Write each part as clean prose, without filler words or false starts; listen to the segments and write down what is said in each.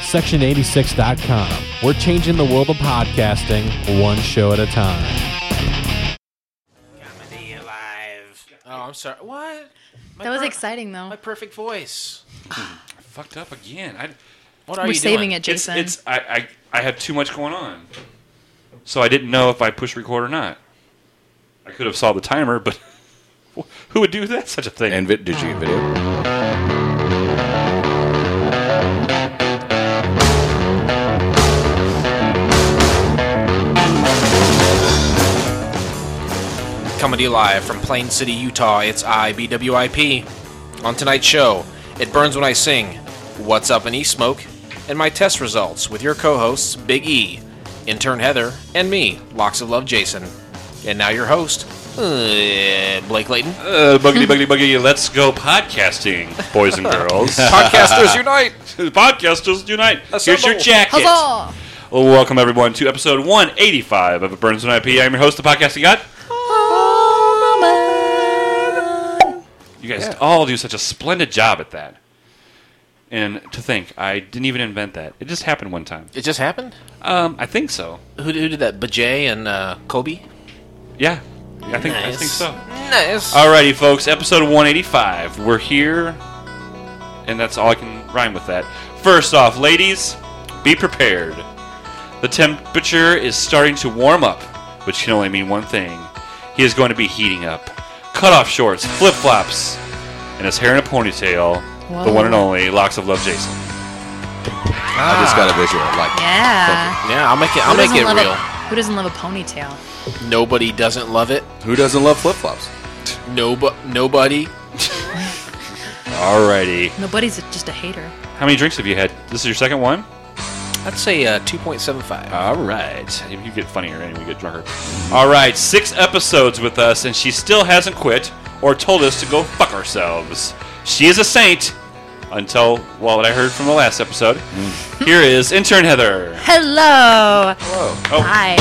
Section86.com. We're changing the world of podcasting one show at a time. Comedy Alive. Oh, I'm sorry. What? That was exciting, though. My perfect voice. I fucked up again. What are We're you saving doing? it, Jason. I had too much going on, so I didn't know if I pushed record or not. I could have saw the timer, but who would do that such a thing? And did you get video? Comedy Live from Plain City, Utah. It's IBWIP. On tonight's show, It Burns When I Sing, What's Up in E-Smoke, and my test results with your co-hosts, Big E, intern Heather, and me, Locks of Love Jason. And now your host, Blake Layton. Buggity, let's go podcasting, boys and girls. Podcasters unite! Podcasters unite. Here's your Assemble. jacket. Huzzah! Well, welcome everyone to episode 185 of It Burns When IP. I'm your host, the podcasting god. You guys all do such a splendid job at that. And to think, I didn't even invent that. It just happened one time. It just happened? I think so. Who did that? Bajay and Kobe? Yeah, I think so. Nice. Alrighty, folks, episode 185. We're here, and that's all I can rhyme with that. First off, ladies, be prepared. The temperature is starting to warm up, which can only mean one thing. He is going to be heating up. Cut-off shorts, flip-flops, and his hair in a ponytail. Whoa. The one and only Locks of Love Jason. I just got a visual. Yeah. Yeah, I'll make it Who doesn't love real. Who doesn't love a ponytail? Nobody doesn't love it. Who doesn't love flip-flops? Nobody. Alrighty. Nobody's just a hater. How many drinks have you had? This is your second one? I'd say 2.75. Alright. You get funnier and we get drunker. Alright, 6 episodes with us, and she still hasn't quit or told us to go fuck ourselves. She is a saint until, well, what I heard from the last episode. Here is intern Heather. Hello. Hello. Oh. Hi.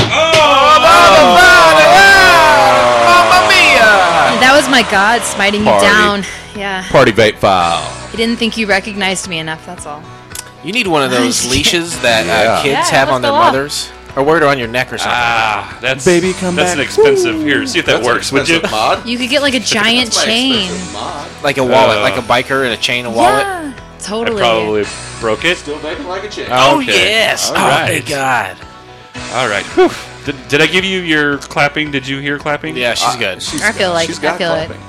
Mamma mia! That was my God smiting you Party. down. Yeah. Party vape file. He didn't think you recognized me enough, that's all. You need one of those leashes that Yeah. kids Yeah, have let's on their go off. mothers. Or wear it on your neck or something. Ah, that's Baby, come that's back. an expensive. Here, see if that works, would you? Mod? You could get like a giant chain. Mod. Like a wallet, like a biker in a chain wallet. Yeah, I totally. probably broke it. Still vaping like a chick. Oh, Okay. yes. All Oh, right. thank God. All right. Whew. Did I give you your clapping? Did you hear clapping? Yeah, she's good. I feel like- she's got I feel it. clapping.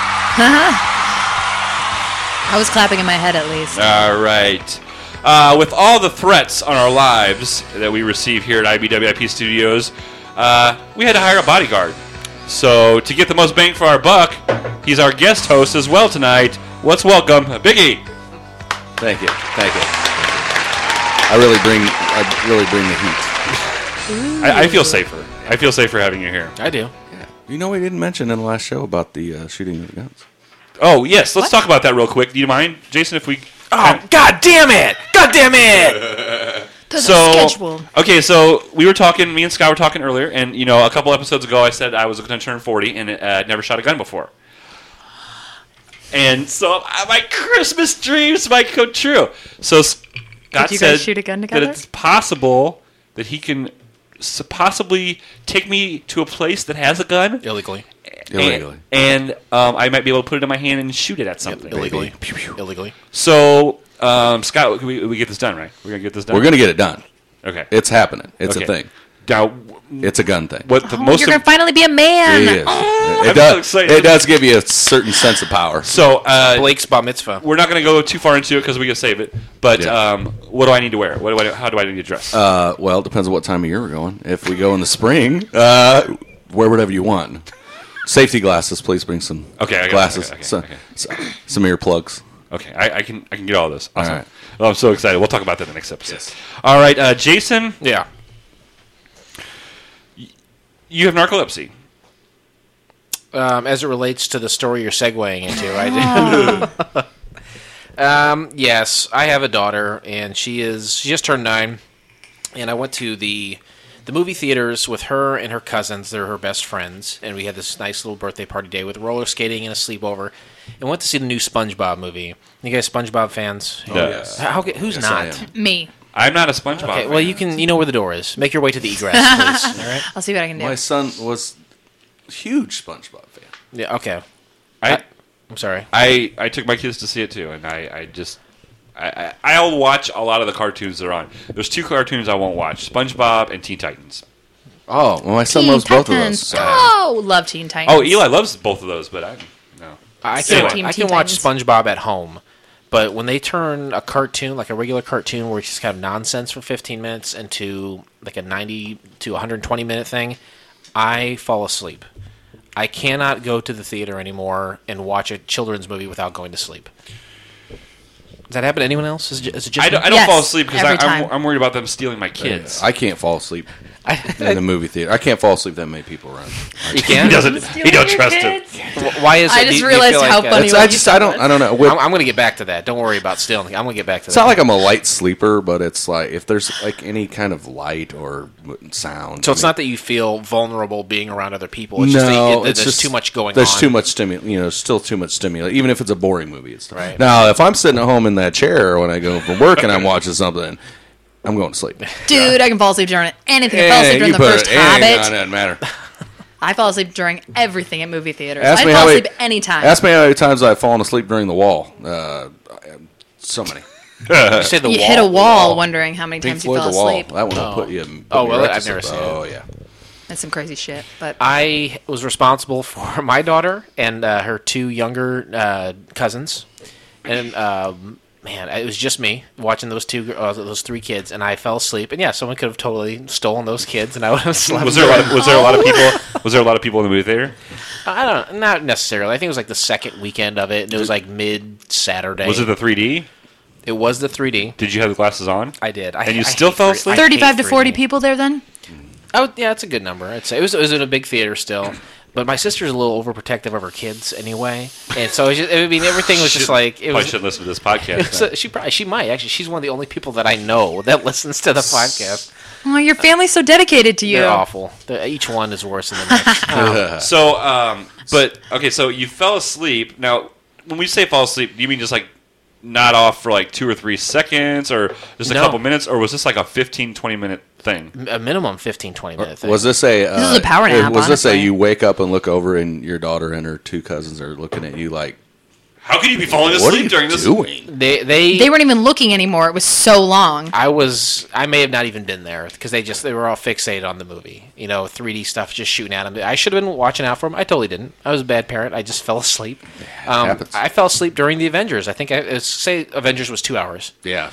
I was clapping in my head at least. All right. With all the threats on our lives that we receive here at IBWIP Studios, we had to hire a bodyguard. So to get the most bang for our buck, he's our guest host as well tonight. Let's welcome Biggie. Thank you. Thank you. I really bring the heat. I feel safer. I feel safer having you here. I do. Yeah. You know, we didn't mention in the last show about the shooting of the guns. Oh yes, let's talk about that real quick. Do you mind, Jason, if we? Oh, God damn it! God damn it! To the So schedule. okay, so we were talking. Me and Scott were talking earlier, and you know, a couple episodes ago, I said I was going to turn 40 and never shot a gun before. And so my Christmas dreams might come true. So Scott you said guys shoot a gun together? that it's possible that he can possibly take me to a place that has a gun. Illegally. Illegally. And I might be able to put it in my hand and shoot it at something. Illegally. Illegally. So, Scott, we get this done, right? We're going to get this done? We're going to get it done. Okay. It's happening. It's Okay. a thing. Now, It's a gun thing. what the Oh, most... you're going to finally be a man. It is. I'm It so does. excited. It does give you a certain sense of power. So, Blake's bar mitzvah. we're not going to go too far into it because we can save it. But Yeah. what do I need to wear? How do I need to dress? Well, it depends on what time of year we're going. If we go in the spring, wear whatever you want. Safety glasses, please bring some Okay, I got it. glasses, Okay. some earplugs. Okay, I can get all this. Awesome. All right. Well, I'm so excited. We'll talk about that in the next episode. All right, Jason, Yeah. you have narcolepsy. As it relates to the story you're segueing into, I do. Yes, I have a daughter, and she just turned 9, and I went to the movie theaters with her and her cousins. They're her best friends, and we had this nice little birthday party day with roller skating and a sleepover, and went to see the new SpongeBob movie. You guys SpongeBob fans? Oh, yes. Who's Yes, I not? am. Me. I'm not a SpongeBob Okay, fan. well, you know where the door is. Make your way to the egress, please. All right. I'll see what I can do. My son was a huge SpongeBob fan. Yeah. Okay. I I'm sorry. I took my kids to see it too, and I'll watch a lot of the cartoons they're on. There's 2 cartoons I won't watch: SpongeBob and Teen Titans. Oh, well, my son Teen loves both of Titans. those. Oh, love Teen Titans. Oh, Eli loves both of those, but no. I So can, Team I Teen can watch Titans. SpongeBob at home, but when they turn a cartoon, like a regular cartoon where it's just kind of nonsense for 15 minutes into like a 90 to 120 minute thing, I fall asleep. I cannot go to the theater anymore and watch a children's movie without going to sleep. Does that happen to anyone else? Is it just I me? don't Yes, fall asleep because every time. I'm worried about them stealing my kids. I can't fall asleep in the movie theater. I can't fall asleep that many people around. You can? He don't trust him. Why is it? I do just you realized feel how like, funny I don't know. I'm going to get back to that. Don't worry about stealing. I'm going to get back to It's that. not like I'm a light sleeper, but it's like if there's like any kind of light or sound. So it's not that you feel vulnerable being around other people. It's just that No, there's it's just too much going on. There's too much stimuli. Still too much stimuli. Even if it's a boring movie, it's Right. Now, if I'm sitting at home in that chair when I go from work and I'm watching something, I'm going to sleep. Dude, I can fall asleep during anything. I fell asleep during you the put first it- Hobbit. It doesn't matter. I fall asleep during everything at movie theaters. Ask I me fall how many- asleep anytime. Ask me how many times I've fallen asleep during The Wall. So many. You say the you wall. hit a wall wondering how many Pink times you Floyd, fell The Wall. asleep. That one will put you. Put Oh, me well, right to I've never sleep. seen it. Oh yeah. That's some crazy shit. But I was responsible for my daughter and her 2 younger cousins, and man, it was just me watching those 3 kids, and I fell asleep. And yeah, someone could have totally stolen those kids, and I would have slept. Was there a lot of people? Was there a lot of people in the movie theater? I don't, not necessarily. I think it was like the second weekend of it, and it was like mid Saturday. Was it the 3D? It was the 3D. Did you have the glasses on? I did. And you I still hate fell 3D. asleep? I hate 35 to 40 3D. people there then? Yeah, it's a good number. I'd say it was in a big theater still, but my sister's a little overprotective of her kids anyway, and so it was just, I mean everything was just like it Probably was. shouldn't listen to this podcast. So she might actually. She's one of the only people that I know that listens to the podcast. Oh, your family's so dedicated to you. They're awful. Each one is worse than the next. So, but okay, so you fell asleep. Now, when we say fall asleep, do you mean just like not off for like 2 or 3 seconds or just a No. couple minutes, or was this like a 15, 20-minute thing? A minimum 15, 20 minute thing. Was this a? This is a power nap, Was this a? honestly. You wake up and look over, and your daughter and her 2 cousins are looking at you like, How could you be falling "What are asleep you during this? doing?" They weren't even looking anymore. It was so long. I may have not even been there because they were all fixated on the movie. 3D stuff just shooting at them. I should have been watching out for them. I totally didn't. I was a bad parent. I just fell asleep. happens. I fell asleep during the Avengers. I think say Avengers was 2 hours. Yeah.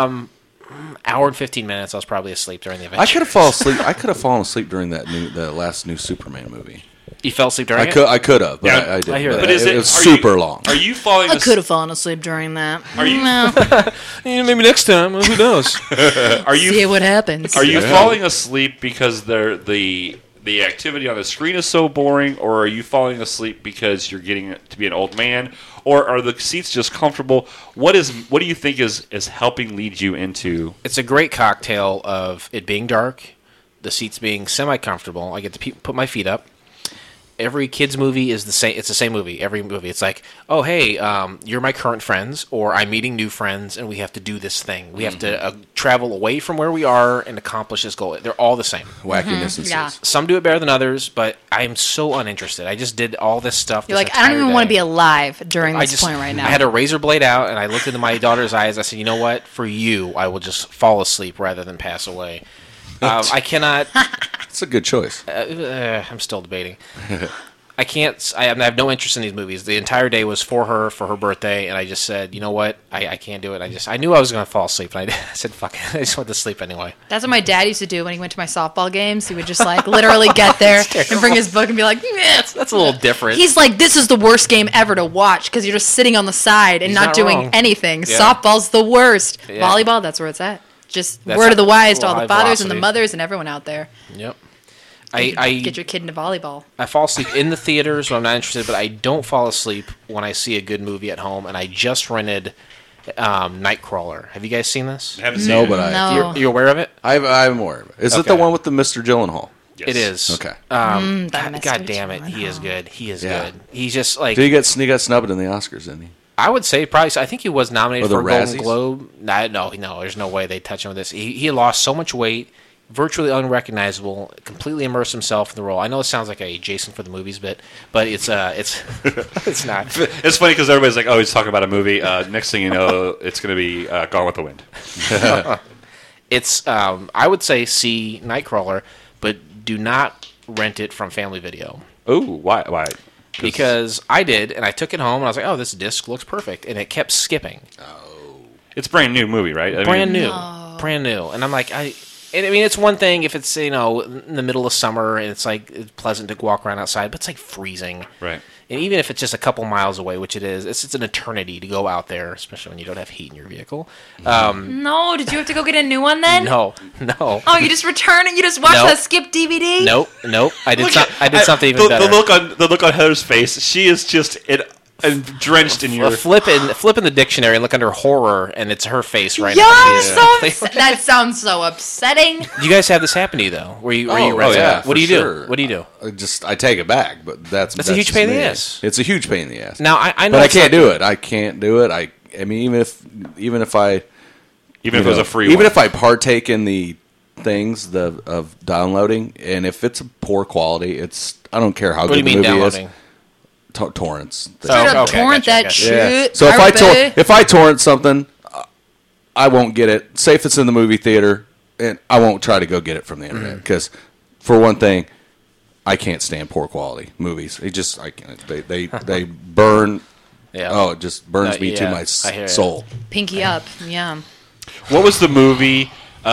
Hour and 15 minutes. I was probably asleep during the I Avengers. could have fallen asleep. I could have fallen asleep during the last new Superman movie. You fell asleep during I it? could have, but Yeah, I didn't. I hear that. But is it it was are super you, long. Are you falling? I could have fallen asleep during that. Are you- No. Maybe next time. Who knows? Are you? See what happens. Are you Yeah. falling asleep because the activity on the screen is so boring, or are you falling asleep because you're getting to be an old man, or are the seats just comfortable? What do you think is helping lead you into? It's a great cocktail of it being dark, the seats being semi-comfortable. I get to put my feet up. Every kids movie is the same. It's the same movie. Every movie, it's like, oh hey, you're my current friends, or I'm meeting new friends, and we have to do this thing. We have to travel away from where we are and accomplish this goal. They're all the same. Wackiness and Yeah. stuff. Some do it better than others, but I'm so uninterested. I just did all this stuff. You're like, I don't even want to be alive during this point right now. I had a razor blade out, and I looked into my daughter's eyes. I said, you know what? For you, I will just fall asleep rather than pass away. I cannot. It's a good choice. I'm still debating. I can't. I have no interest in these movies. The entire day was for her birthday, and I just said, you know what? I can't do it. I knew I was going to fall asleep, and I said, fuck it. I just went to sleep anyway. That's what my dad used to do when he went to my softball games. He would just like literally get there and bring his book and be like, "Meh." That's a little different. He's like, this is the worst game ever to watch because you're just sitting on the side and He's not not doing wrong. anything. Yeah. Softball's the worst. Yeah. Volleyball, that's where it's at. Just That's word of the wise to well, all the high fathers and the velocity. mothers and everyone out there. Yep. Get your kid into volleyball. I fall asleep in the theater, so I'm not interested. But I don't fall asleep when I see a good movie at home. And I just rented Nightcrawler. Have you guys seen this? Haven't seen No, it. but No. You're aware of it? I'm aware of it. Is it the Okay. one with the Mr. Gyllenhaal? Yes. It is. Okay. That God Mr. damn it, he is good. He is Yeah. good. He's just like He got snubbed in the Oscars, didn't he? I would say probably. I think he was nominated Or the for a Golden Razzies? Globe. No. There's no way they touch him with this. He had lost so much weight, virtually unrecognizable, completely immersed himself in the role. I know it sounds like a Jason for the movies bit, but it's it's not. It's funny because everybody's like, "Oh, he's talking about a movie." Next thing you know, it's going to be Gone with the Wind. It's I would say see Nightcrawler, but do not rent it from Family Video. Ooh, why? Why? Because I did, and I took it home, and I was like, "Oh, this disc looks perfect," and it kept skipping. It's a brand new movie, right? I Brand mean, new, brand new, and I'm like, I mean, it's one thing if it's in the middle of summer and it's like it's pleasant to walk around outside, but it's like freezing, right? And even if it's just a couple miles away, which it is, it's an eternity to go out there, especially when you don't have heat in your vehicle. No, did you have to go get a new one then? No. Oh, you just return it? You just watch Nope. that skip DVD? Nope. I did something even better. The look on Heather's face. She is just drenched in your. Flip in the dictionary and look under horror, and it's her face right Yeah, now. that sounds so upsetting. Do you guys have this happen to you though? Where you rent it? yeah, What do you for sure. do? What do you do? I take it back, but that's a huge just pain in the me. ass. It's a huge pain in the ass. Now I know, but I it's can't not- do it. I can't do it. I mean, even if I Even if it was a free even one. if I partake in the things of downloading, and if it's a poor quality, I don't care how What do you good mean the movie downloading? is. Torrents. Straight up okay, torrent gotcha. that Yeah. shit. So Garbage. if I torrent something, I won't get it. Say if it's in the movie theater, and I won't try to go get it from the internet because, for one thing, I can't stand poor quality movies. I can't. They burn. Yeah. Oh, it just burns me to yeah, my I hear it. soul. Pinky up. Yeah. What was the movie?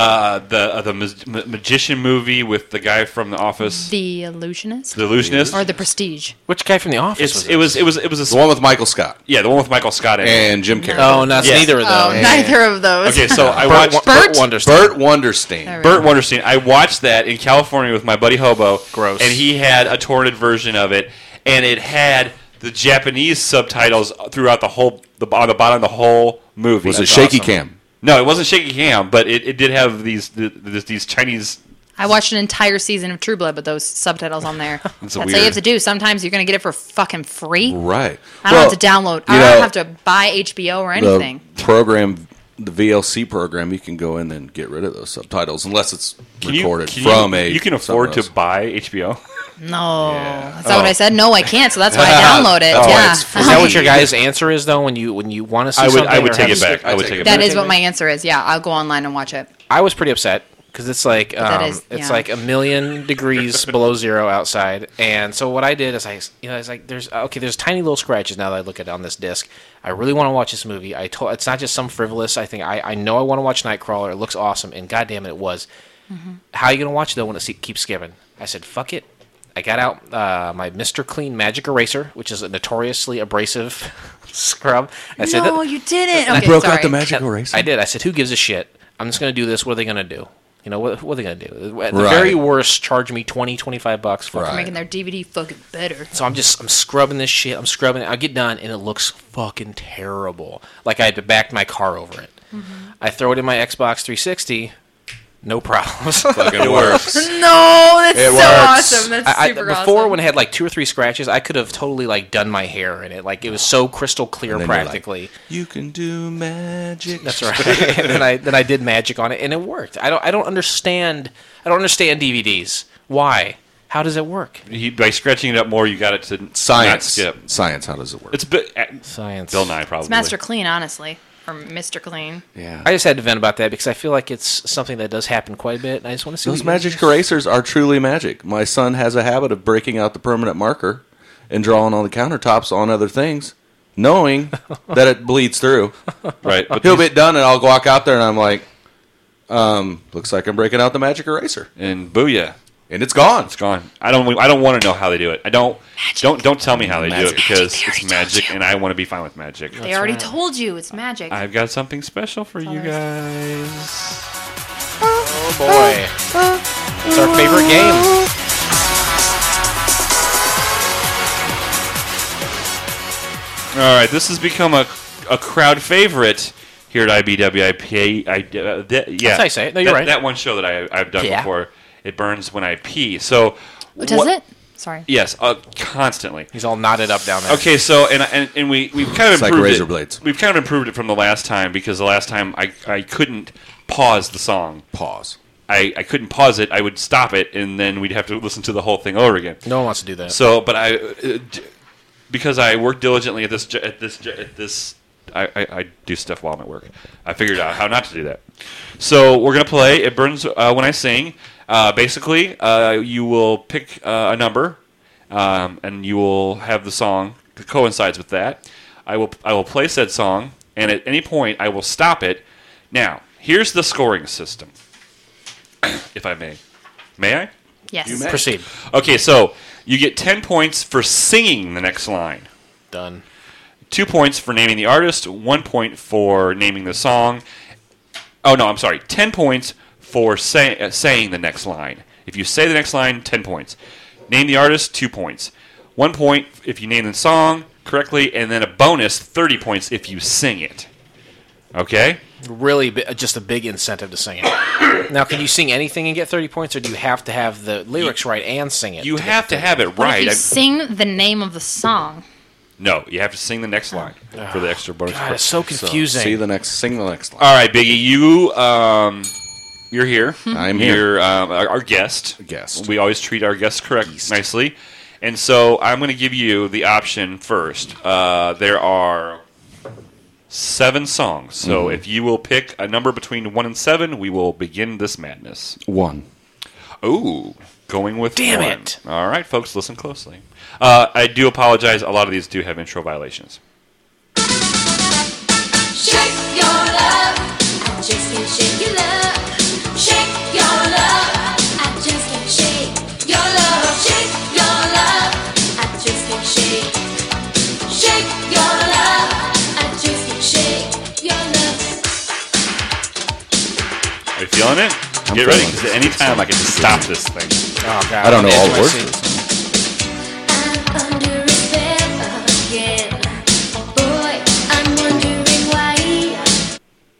The magician movie with the guy from The Office, The Illusionist? The Illusionist. Or The Prestige? Which guy from The Office? It was a The one with Michael Scott yeah, the one with Michael Scott in it. and Jim Carrey. Oh, no, it's Yes. neither of Oh, those. neither of those. Okay, so I Burt, watched Burt Wonderstein. Burt Wonderstein. All right. Burt Wonderstein. I watched that in California with my buddy Hobo. Gross. And he had a torrented version of it, and it had the Japanese subtitles throughout on the bottom of the whole movie. Was it That's shaky awesome. cam? No, it wasn't shaky cam, but it did have these Chinese. I watched an entire season of True Blood with those subtitles on there. That's what you weird. have to do. Sometimes you're going to get it for fucking free. Right. I don't have to download. I you don't know, have to buy HBO or anything. The program, the VLC program, you can go in and get rid of those subtitles unless it's recorded from a. You can afford somewhere to buy HBO. No. Yeah. Is that what I said? No, I can't. So that's why I download it. Oh, yeah. it's free. Is that what your guys' answer is though? When you want to see something, I would or take have it back. to- I would take it That back. is what my answer is. Yeah, I'll go online and watch it. I was pretty upset because it's like that is- it's yeah. like 1,000,000 degrees below zero outside, and so what I did is I was like, there's tiny little scratches now that I look at it on this disc. I really want to watch this movie. It's not just some frivolous. I know I want to watch Nightcrawler. It looks awesome, and goddamn it was. How are you gonna watch it though when it keeps skipping? I said, fuck it. I got out my Mr. Clean Magic Eraser, which is a notoriously abrasive scrub. I said, No, you didn't. Okay, broke sorry. out the magic eraser. I did. I said, who gives a shit? I'm just going to do this. What are they going to do? You know, what are they going to do? At the Right. very worst, charge me $20-25 for Right. it. Making their DVD fucking better. So I'm scrubbing this shit. I'm scrubbing it. I get done, and it looks fucking terrible. Like I had to back my car over it. I throw it in my Xbox 360. No problems. Fucking works. No, that's It so works. awesome. That's super before, awesome. when it had like 2 or 3 scratches, I could have totally like done my hair in it. Like it was so crystal clear, And then you're like, practically. You can do magic. That's right. And then I did magic on it, and it worked. I don't understand DVDs. Why? How does it work? By scratching it up more, you got it to not Science. skip. Science. How does it work? It's Science. Bill Nye probably. It's Master Clean, honestly. Or Mr. Clean. Yeah. I just had to vent about that because I feel like it's something that does happen quite a bit, and I just want to see Those what you guys magic do. erasers are truly magic. My son has a habit of breaking out the permanent marker and drawing on the countertops on other things, knowing that it bleeds through. Right. But He'll be done, and I'll walk out there, and I'm like, looks like I'm breaking out the magic eraser, and booyah. and it's gone. It's gone. I don't want to know how they do it. Don't tell me how they do it Magic. because Magic, they it's already magic told you. and I want to be fine with magic. They already told you. It's magic. I've got something special for you all guys. Oh boy, it's our favorite game. All right, this has become a crowd favorite here at IBWIP. Yeah, That's how you say it. No, you're right. That one show that I've done Yeah. before. It burns when I pee. So Does it? Sorry. Yes, constantly. He's all knotted up down there. Okay, so and we've kind of It's like improved razor it. blades. We've kind of improved it from the last time because the last time I couldn't pause the song. Pause. I couldn't pause it. I would stop it, and then we'd have to listen to the whole thing over again. No one wants to do that. So, but because I work diligently at this, I do stuff while I'm at work. I figured out how not to do that. So we're gonna play It Burns When I Sing. Basically, you will pick a number, and you will have the song that coincides with that. I will play said song, and at any point I will stop it. Now, here's the scoring system. If I may. May I? Yes. You may. Proceed. Okay, so you get 10 points for singing the next line. Done. 2 points for naming the artist, 1 point for naming the song. Oh, no, I'm sorry. 10 points for saying the next line. If you say the next line, 10 points. Name the artist, 2 points. 1 point if you name the song correctly, and then a bonus, 30 points if you sing it. Okay? Really, just a big incentive to sing it. Now, can you sing anything and get 30 points, or do you have to have the lyrics right and sing it? You get have to 30? have it What right. if you sing the name of the song? No, you have to sing the next line for the extra bonus. God, it's so confusing. Sing the next line. All right, Biggie, you're here. I'm here. You're our guest. Guest. We always treat our guests nicely. And so I'm going to give you the option first. There are 7 songs. So if you will pick a number between 1 and 7, we will begin this madness. 1. Ooh, going with Damn 1. it. All right, folks, listen closely. I do apologize. A lot of these do have intro violations. Shake your love, I just can't shake your love. Shake your love, I just can't shake your love. Shake your love, I just can't shake. Shake your love, I just can't shake your love. Are you feeling it? I'm Get ready, feeling because it. at any time I can just stop this thing. Oh, God. I don't know I'm all into the my words. seats. I'm under a spell again. Boy, I'm wondering why.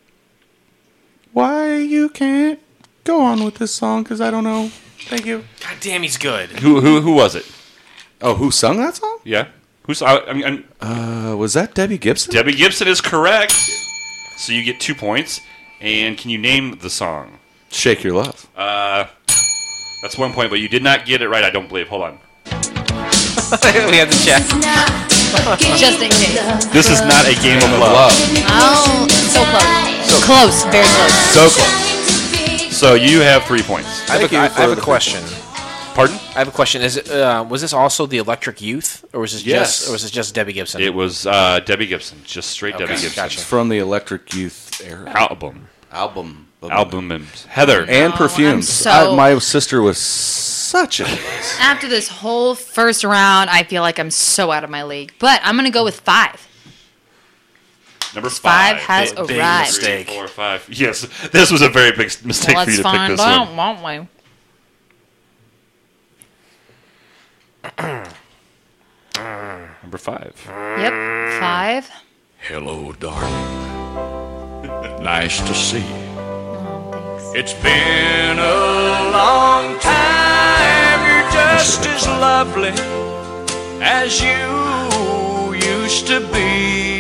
Why you can't go on with this song? Because I don't know. Thank you. God damn, he's good. Who was it? Oh, who sung that song? Yeah? Who's Was that Debbie Gibson? Debbie Gibson is correct. So you get 2 points. And can you name the song? Shake Your Love. That's 1 point, but you did not get it right, I don't believe. Hold on. We have to check. Just in case. This is not a game of love. Oh, so close. Close. Very close. So close. So you have 3 points. I have a question. Pardon? I have a question. Is it was this also the Electric Youth, or was this Yes. just Debbie Gibson? It was Debbie Gibson. Just straight Okay, Debbie Gibson. gotcha. It's from the Electric Youth era. Album. And Heather. And Oh, Perfumes. I'm so- My sister was such a... After this whole first round, I feel like I'm so out of my league. But I'm going to go with 5. Number 5 5. has big arrived. mistake. 4, 5. Yes, this was a very big mistake for Let's you to pick find this out, one. won't we? Number 5. Yep. 5. Hello, darling. Nice to see you. Oh, thanks. It's been a long time. You're just as lovely as you used to be.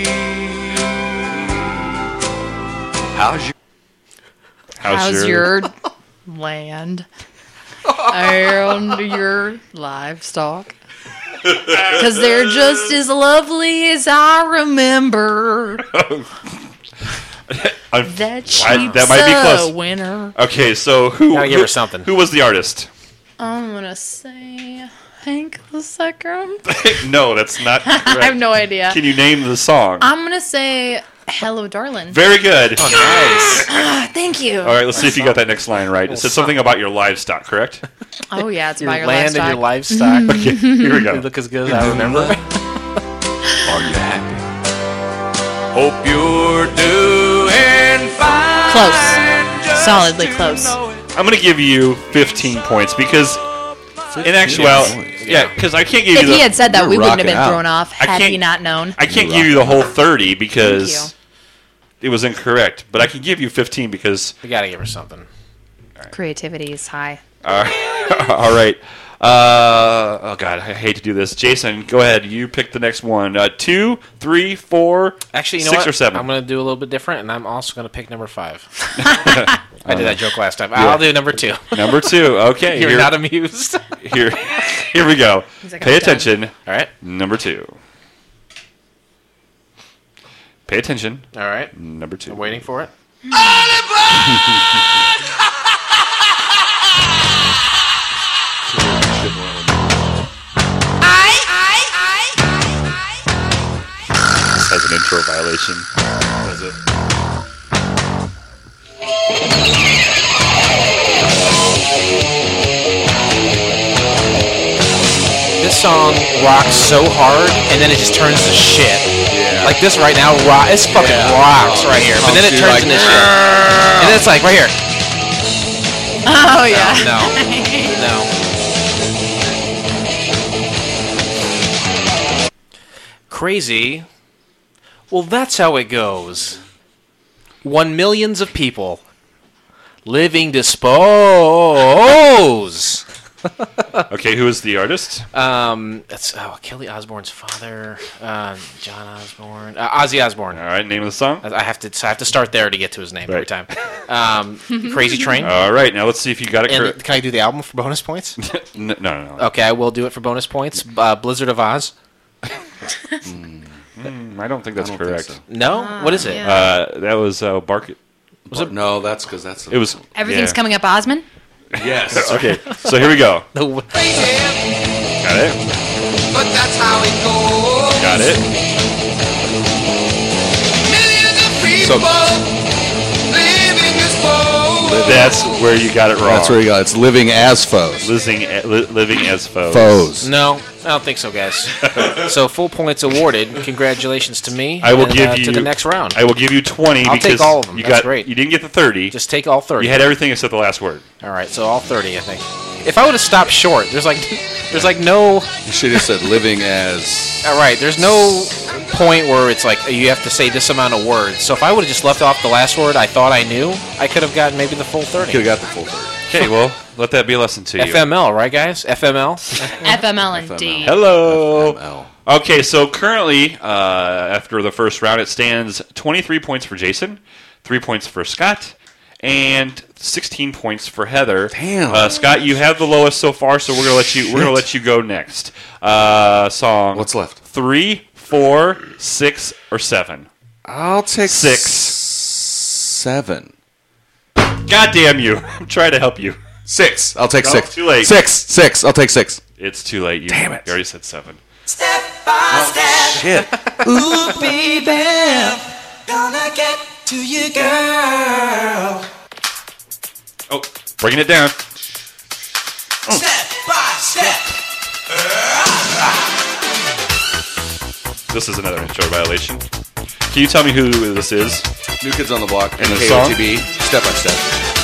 How's your land and your livestock? Because they're just as lovely as I remember. That sheep's that might be a close. winner. Okay, so who? Gotta give her something. Who was the artist? I'm gonna say Hank the Second. No, that's not correct. I have no idea. Can you name the song? I'm gonna say Hello, Darling. Very good. Nice. Ah, thank you. All right, let's see if you got that next line right. It said something about your livestock, correct? Oh yeah, it's Your about your land livestock. and your livestock. Okay, here we They go. look as good as I remember. Are you happy? Hope you're doing fine. Close. Just Solidly to close. know it. I'm going to give you 15 points because, in actuality, yeah, because I can't give If you the, he had said that, You're we wouldn't have rocking been out. thrown off I had can't- he not known. I can't give you the whole 30 Thank because it was incorrect, but I can give you 15 because We gotta give her something. Creativity is high. all right. Oh God, I hate to do this. Jason, go ahead. You pick the next one. 2, 3, 4, Actually, you know 6 what? or 7. I'm going to do a little bit different, and I'm also going to pick number 5. I did that joke last time. I'll do number 2. Number 2. Okay. You're not amused. Here we go. like, Pay I'm done. attention. All right. Number 2. Pay attention. All right. Number 2. I'm waiting for it. This has an intro violation. Does it? This song rocks so hard, and then it just turns to shit. Yeah. Like this right now, it's fucking rocks right here. But then it turns into shit. And then it's like, right here. Oh yeah. No. No. Crazy. Well, that's how it goes. 1 millions of people living dispose. Okay, who is the artist? That's Kelly Osbourne's father, John Osbourne, Ozzy Osbourne. All right, name of the song. I have to start there to get to his name every Right. time. Crazy Train. All right, now let's see if you got it And correct. can I do the album for bonus points? No. Okay, I will do it for bonus points. Blizzard of Oz. I don't think that's I don't correct. think so. No, what is it? yeah. That was Bark. No, that's because that's. It was. Everything's yeah. coming up Osmond. Yes. Okay, so here we go. The Got it. But that's how it goes. Got it. Millions of people living this world. That's where you got it wrong. That's where you go. It's living as foes. Living as foes. Foes. No, I don't think so, guys. So full points awarded. Congratulations to me. I will and, give you to the next round. I will give you 20 I'll because take all of them. you That's got great. you didn't get the 30. Just take all 30. You had everything except the last word. All right, so all 30, I think. If I would have stopped short, there's like no. You should have said living as. All right, there's no point where it's like you have to say this amount of words. So if I would have just left off the last word I thought I knew, I could have gotten maybe the full 30. Could have got the full 30. Okay, well, let that be a lesson to you. FML, right, guys? FML. FML indeed. Hello. FML. Okay, so currently, after the first round, it stands 23 points for Jason, 3 points for Scott, and 16 points for Heather. Damn. Scott, you have the lowest so far, so we're gonna let you go next. Song. What's left? 3, 4, 6, or 7. I'll take 6. 7. God damn you! I'm trying to help you. 6. I'll take No, 6. too late. 6. I'll take 6. It's too late. You, Damn it. You already said 7. Step by step. Shit. Ooh, baby. Gonna get to you, girl. Oh, bringing it down. Step by step. This is another intro violation. Can you tell me who this is? New Kids on the Block. And the song? KOTB. Step by step.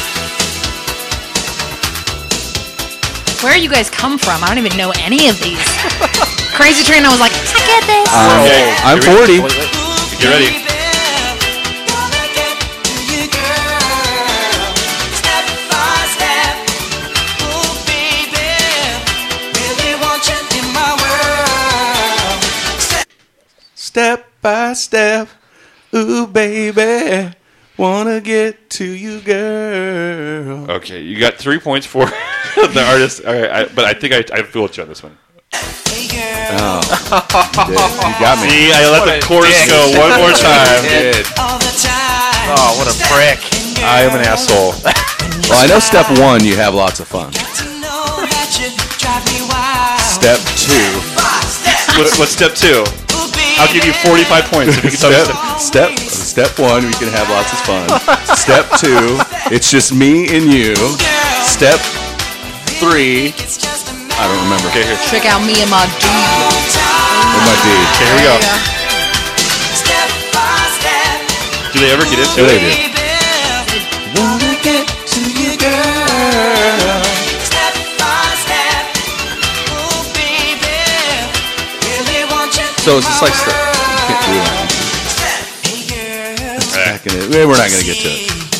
Where you guys come from? I don't even know any of these. Crazy Train, I was like, I get this. Okay, I'm here we- 40. Wait, wait. Get ready. Gonna get to you, girl. Step by step. Ooh, baby. Really want you in my world. Step by step. Ooh, baby. Wanna get to you, girl. Okay, you got 3 points for the artist. All right, but I think I fooled you on this one. Hey, girl. You got me. See, I let the chorus dick. go one more time. Did. All the time. Oh, what a prick. I am an asshole. Well, I know step 1, you have lots of fun. To know that you drive me wild. Step 2. By step. What's step 2? Ooh, baby. I'll give you 45 points if you can tell me Step 1, we can have lots of fun. Step 2, it's just me and you. Step 3, It's just a I don't remember. Okay, here. Check out me and my dude. It might be. Okay, here we go. step by step. Do they ever get into Yeah, it? they do. Baby, wanna get to you, girl. Step by step. Ooh, baby, really want you. So it's just like step. You can't do that. Hey, girl. We're not going to get to it.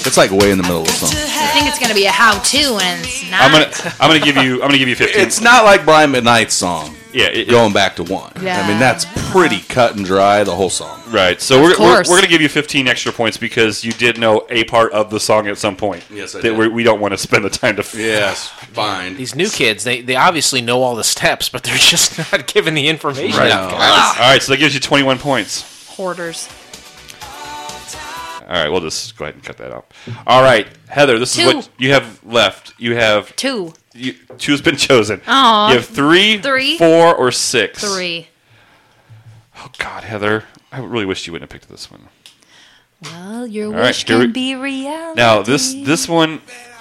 It's like way in the middle of the song. I think it's gonna be a how-to, and it's not. I'm gonna give you 15. It's not like Brian McKnight's song. Yeah, Going back to one. Yeah. I mean, that's pretty cut and dry, the whole song. right. So we're course. going to give you 15 extra points because you did know a part of the song at some point. Yes, I that did. we don't want to spend the time to. Yes, fine. These new kids, they obviously know all the steps, but they're just not given the information Right. out, No. guys. All right, so that gives you 21 points. Hoarders. All right, we'll just go ahead and cut that out. All right, Heather, this is 2. what you have left. You have 2. Two's been chosen. Aw. You have 3, 3, 4, or 6. 3. Oh God, Heather, I really wish you wouldn't have picked this one. Well, your All right, wish here we- can be reality. Now this one.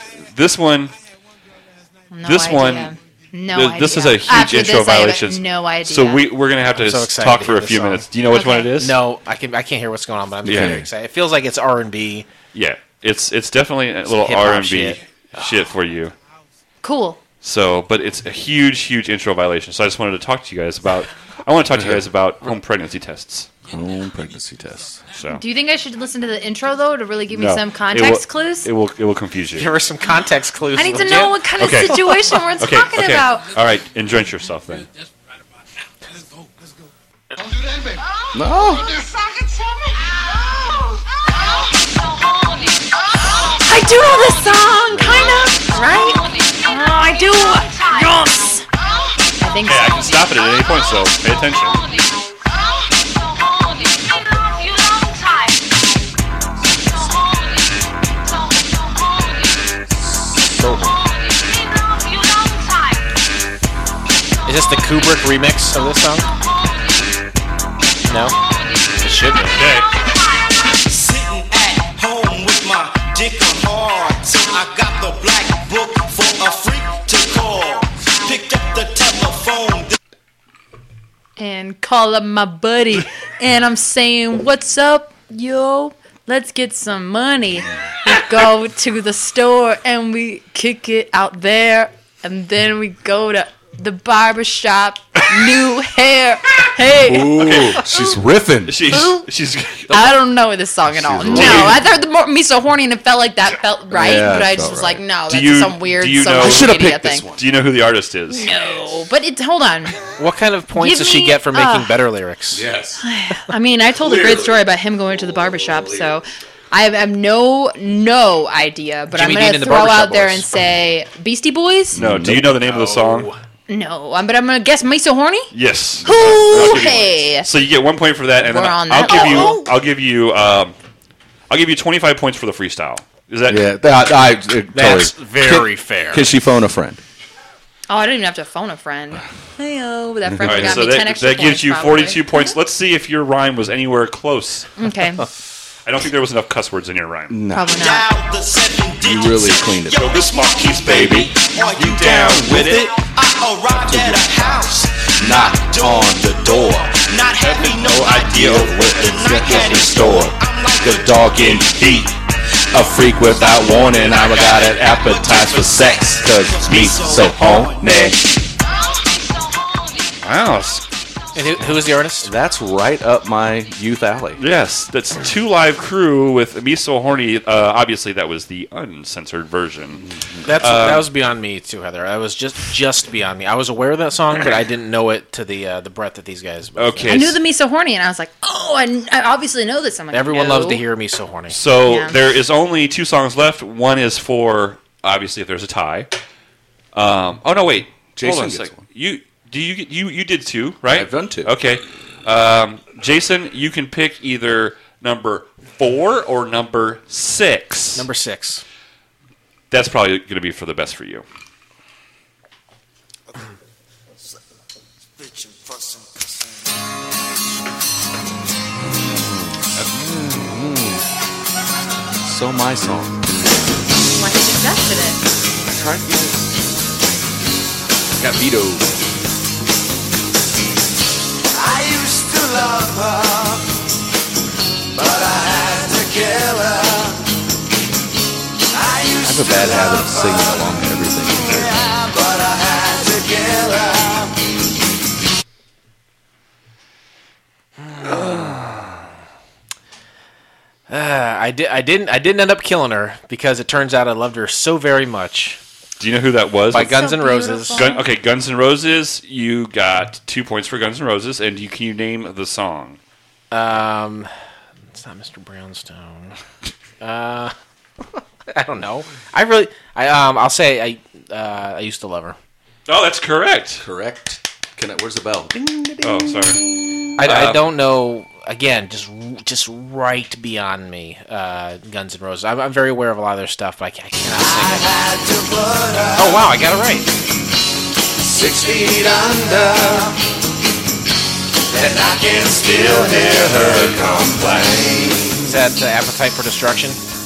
No this idea. one- No this is idea. a huge After intro this, I have violation. no idea. So we're gonna have to I'm so excited talk to for hear a this few song. minutes. Do you know which one it Okay. is? No, I can't hear what's going on, but I'm Yeah. very excited. It feels like it's R&B. Yeah, it's definitely a little hip-hop R&B shit for you. Cool. So, but it's a huge intro violation. So I just wanted to talk to you guys about. I want to talk to you guys about home pregnancy tests. Home pregnancy tests. So Do you think I should listen to the intro though to really give me no, some it context will- clues? It will confuse you. Give her some context clues. I need to legit. know what kind of Okay. situation we're talking about. All right, enjoy yourself then. No. I do know this song, kind of, right? Oh, I do. Yes. I think Hey, I so. can stop it at any point, so pay attention. Is this the Kubrick remix of this song? No? It should be. Okay. Sitting at home with my dick hard. So I got the black book for a freak to call. Picked up the telephone. And call up my buddy, and I'm saying, "What's up, yo? Let's get some money." We go to the store and we kick it out there, and then we go to the barber shop. New hair. Hey. Ooh, she's riffing. She's. I don't know this song at all. She's No, weird. I thought the more me so horny and it felt like that felt right, Yeah, but it I just felt was right. like, no, Do that's you- some weird do you know- social I should've media picked this thing. one. Do you know who the artist is? No, but hold on. What kind of points Give does she me, get for making better lyrics? Yes. I mean, I told a great story about him going to the barbershop, so I have no idea, but Jimmy I'm Dean going and to the throw Barbershop out there Boys. and say Beastie Boys? No. Do you know the name of the song? No, but I'm going to guess Me So Horny? Yes. Who? I'll give you Hey. So you get 1 point for that, and then We're on I'll that give you. level. I'll give you 25 points for the freestyle. Is that? Yeah, That's totally. very fair. Can she phone a friend? Oh, I didn't even have to phone a friend. Hey-oh, that friend All right. got So me 10 extra that gives points, you probably. 42 points. Let's see if your rhyme was anywhere close. Okay, I don't think there was enough cuss words in your rhyme. probably not. Dial the 7 digits. really cleaned it. Yo, this Marquis, baby. Are you down with it? I arrived at a house. Knocked on the door. Not having no Idea idea what the night had in store. I'm like The dog in heat. A freak without warning. I got an appetite for sex. Cause me so horny. Wow. And who is the artist? That's right up my youth alley. Yes, that's Two Live Crew with Me So Horny. Obviously, that was the uncensored version. That was beyond me too, Heather. That was just beyond me. I was aware of that song, but I didn't know it to the breadth that these guys. Okay. I knew the Me So Horny, and I was like, oh, I obviously know this. I'm like, Everyone no. loves to hear me so horny. So Yeah. there is only 2 songs left. One is for obviously if there's a tie. Oh no, wait. Jason Hold on a gets second. one. You did 2, right? I've done 2. Okay. Jason, you can pick either number 4 or number 6. Number 6. That's probably going to be for the best for you. So my song. Why he suggested it? Got vetoed. I used to love her, but I had to kill her. I I have a bad habit of singing along to everything. but I had to kill her. I didn't end up killing her because it turns out I loved her so very much. Do you know who that was? By Guns N' So Roses. beautiful. Guns N' Roses. You got 2 points for Guns N' Roses, and can you name the song? It's not Mr. Brownstone. I don't know. I'll say I used to love her. Oh, that's correct. Correct. Where's the bell? Oh, sorry. I don't know. Again, just right beyond me. Guns N' Roses. I'm very aware of a lot of their stuff, but I cannot sing it. Oh wow, I got it right. 6 feet under, and I can still hear her complain. Is that Appetite for Destruction?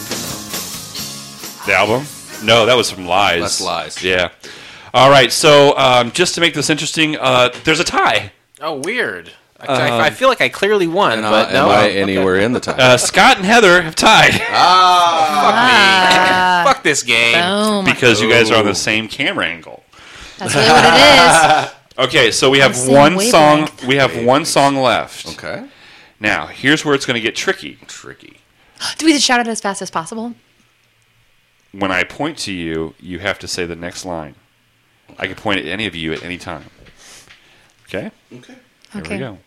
The album? No, that was from Lies. That's Lies. Yeah. All right. So just to make this interesting, there's a tie. Oh, weird. I feel like I clearly won, but no. Am I anywhere in the tie? Scott and Heather have tied Fuck this game. Boom. because you guys are on the same camera angle. That's really what it is. Okay, so we have same one song. wavelength. We have one song left. Okay. Now, here's where it's going to get tricky. Do we just shout it as fast as possible? When I point to you, you have to say the next line. I can point at any of you at any time. Okay? Okay. Here Okay. we go.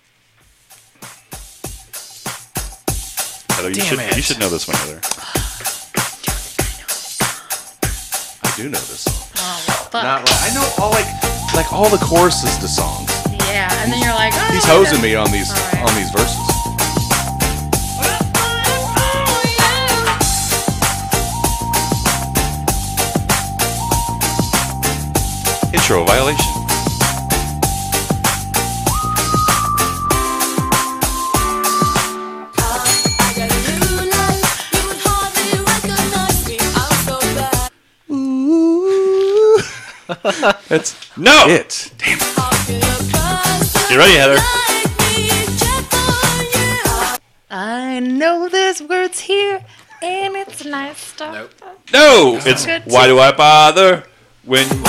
Heather, Damn it. you should know this one, Heather. I do know this song. Oh, fuck. I know all the choruses to songs. Yeah, and then you're like, oh, He's hosing me on these right. on these verses. Intro violation. It's No! it. You ready, Heather? I know there's words here, and it's nice stuff. Nope. No! It's good Why Do I Bother When You're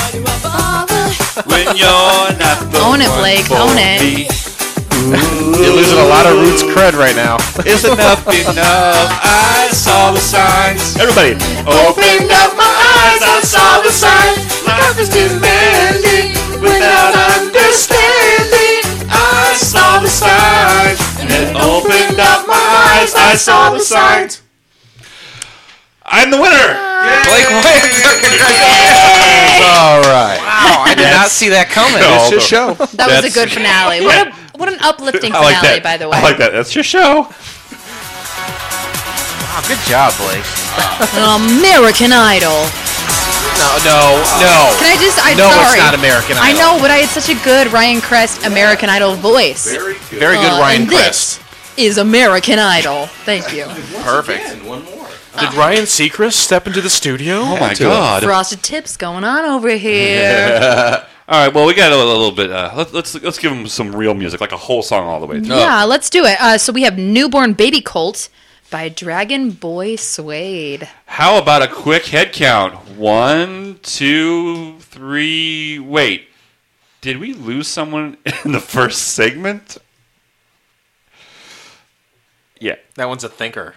Not the Own it, one Blake, for own it. me. You're losing a lot of Roots cred right now. Is enough enough? I saw the signs. Everybody, opened up my eyes. I saw the signs. Life is demanding without understanding. I saw the signs and then opened up my eyes. I saw the signs. I'm the winner. Blake wins. All right. Wow, I did not see that coming. No. It's your show. That was a good finale. What an uplifting I like finale, that. by the way. I like that. That's your show. Wow, good job, Blake. American Idol. No. Can I just? I'm No, sorry. it's not American I Idol. know, but I had such a good Ryan Crest American Idol voice. Very good, Ryan and Crest. This is American Idol. Thank you. Perfect. And one more. Did Ryan Seacrest step into the studio? Oh my God. Frosted tips going on over here. All right. Well, we got a little bit. Let's give them some real music, like a whole song all the way through. Yeah, let's do it. So we have Newborn Baby Colt by Dragon Boy Suede. How about a quick head count? 1, 2, 3. Wait, did we lose someone in the first segment? Yeah. That one's a thinker.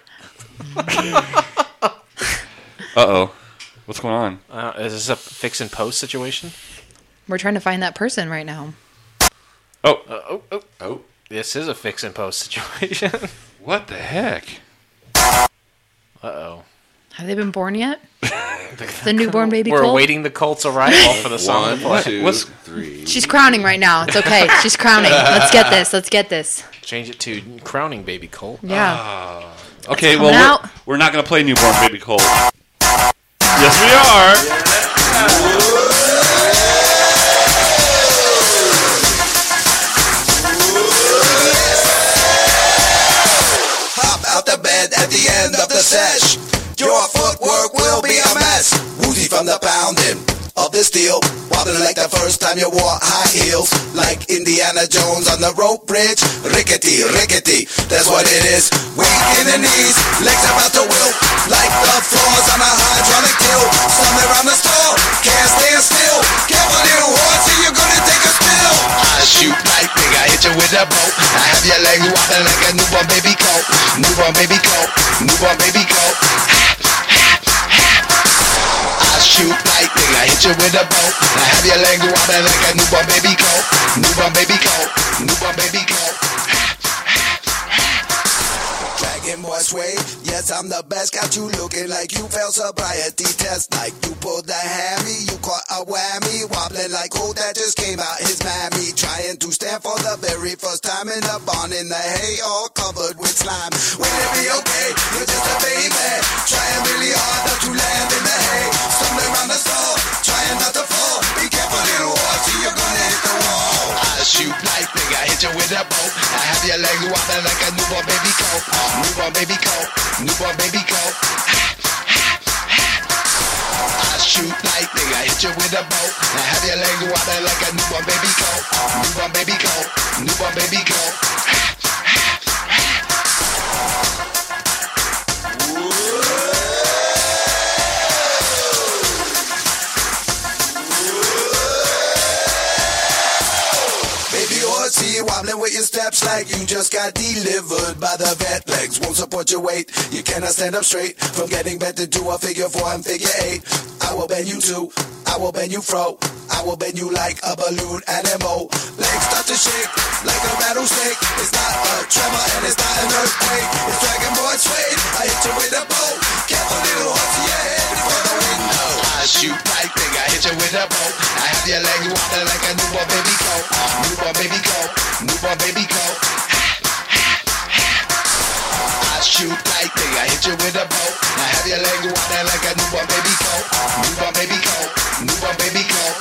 Uh-oh. What's going on? Is this a fix and post situation? We're trying to find that person right now. Oh, Oh. This is a fix and post situation. what the heck? Uh-oh. Have they been born yet? The newborn baby We're Colt? awaiting the Colt's arrival for the song. One, to play. 2, What's- 3. She's crowning right now. It's okay. She's crowning. Let's get this. Change it to crowning baby Colt. Yeah. Okay, coming well, out. we're not going to play Newborn Baby Colt. Yes, we are. Hop out the bed at the end of the sesh. Your footwork will be a mess. Woozy from the pounding of the steel. Wobbling like the first time you wore high heels. Like Indiana Jones on the rope bridge. Rickety, rickety, that's what it is. Weak in the knees, legs about to wilt. Like the floors on a hydraulic tilt. Somewhere around the stall, can't stand still. Careful little horse, or you're gonna take a spill. I shoot lightning, I hit you with a boat. I have your legs wobbling like a newborn baby colt. newborn baby go, newborn baby go. I shoot lightning, I hit you with a bow. I have your legs wobbling like a newborn baby go, newborn baby go, newborn baby go. Dragon boy sway, yes I'm the best. Got you looking like you failed sobriety test. Like you pulled the hammy, you caught a whammy. Wobbling like who that just came out his mammy. Trying to stand for the very first time in a barn in the hay, all covered with slime. Will it be okay? You're just a baby. Trying really hard not to land in the hay. Stumbling around the stall, trying not to fall. Be careful little horse, you're gonna hit the wall. I shoot lightning, I hit you with a bow. I have your legs wobbling like a newborn baby coat. Newborn baby coat, newborn baby coat. I shoot lightning, I hit you with a bow. I have your legs wobbling like a newborn baby coat. Newborn baby coat, newborn baby coat. See you wobbling with your steps like you just got delivered by the vet. Legs won't support your weight. You cannot stand up straight from getting bent into a figure 4 and figure 8. I will bend you too. I will bend you fro. I will bend you like a balloon animal. Legs start to shake like a rattlesnake. It's not a tremor and it's not an earthquake. It's Dragon Boy Suede. I hit you with a bow. Careful little horse, yeah, head before the window. I shoot lightning, I hit you with a bow. I have your legs wobbling like a newborn baby coat. Newborn baby coat, newborn baby coat. I shoot lightning, I hit you with a bow. I have your legs wobbling like a newborn baby coat. Newborn baby coat, newborn baby coat.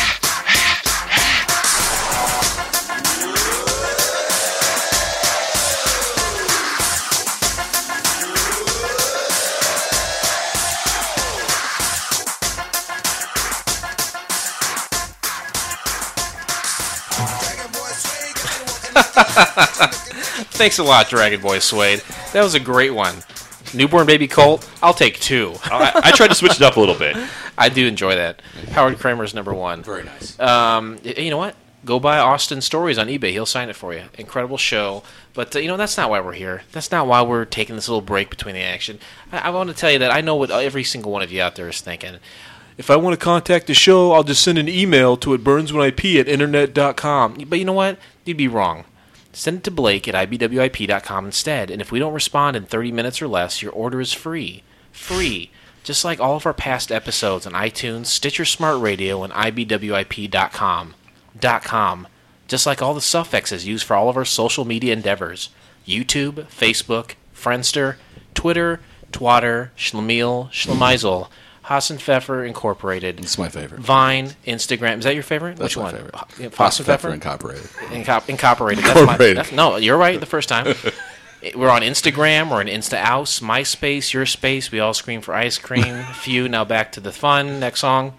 Thanks a lot, Dragon Boy Suede. That was a great one. Newborn baby colt, I'll take 2. I tried to switch it up a little bit. I do enjoy that. Howard Kramer's number 1. Very nice. You know what? Go buy Austin Stories on eBay. He'll sign it for you. Incredible show. But, that's not why we're here. That's not why we're taking this little break between the action. I want to tell you that I know what every single one of you out there is thinking. If I want to contact the show, I'll just send an email to itburnswhenip@internet.com. But you know what? You'd be wrong. Send it to Blake at ibwip.com instead. And if we don't respond in 30 minutes or less, your order is free. Free. Just like all of our past episodes on iTunes, Stitcher Smart Radio, and ibwip.com. Just like all the suffixes used for all of our social media endeavors. YouTube, Facebook, Friendster, Twitter, Twatter, Schlemiel, Schlemizel, Hassenpfeffer Incorporated. It's my favorite. Vine, Instagram. Is that your favorite? That's Which my one? favorite. Hassenpfeffer Incorporated. Incorporated. Incorporated. No, you're right the first time. We're on Instagram. We're on InstaHouse, MySpace, Your Space. We all scream for ice cream. Phew. Now back to the fun. Next song.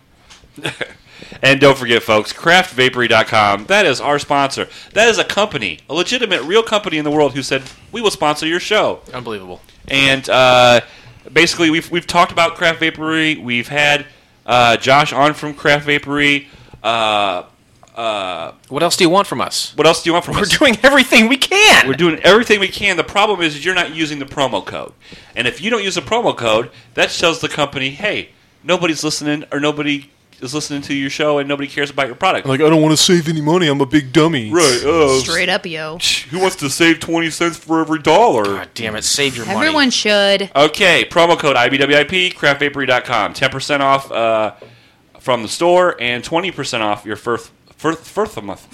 And don't forget, folks, craftvapory.com. That is our sponsor. That is a company, a legitimate, real company in the world who said, we will sponsor your show. Unbelievable. And basically, we've talked about Craft Vapory. We've had Josh on from Craft Vapory. What else do you want from us? What else do you want from us? We're doing everything we can. We're doing everything we can. The problem is you're not using the promo code. And if you don't use the promo code, that tells the company, hey, nobody's listening, or nobody is listening to your show, and nobody cares about your product. Like, I don't want to save any money. I'm a big dummy. Right. Straight up, yo. Who wants to save 20 cents for every dollar? God damn it. Save your money. Everyone should. Okay, promo code IBWIP, craftvapory.com. 10% off from the store, and 20% off your first month.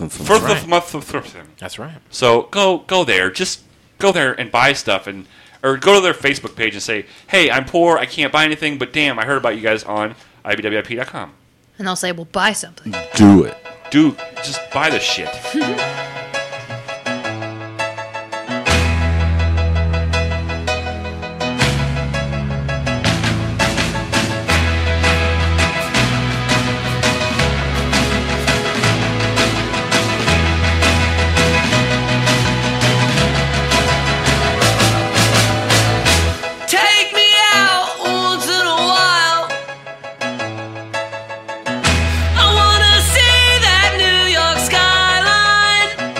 That's right. So go there. Just go there and buy stuff, or go to their Facebook page and say, hey, I'm poor, I can't buy anything, but damn, I heard about you guys on IBWIP.com. And they'll say, well, buy something. Do it. Dude, just buy the shit. Take me out once in a while. I wanna see that New York skyline.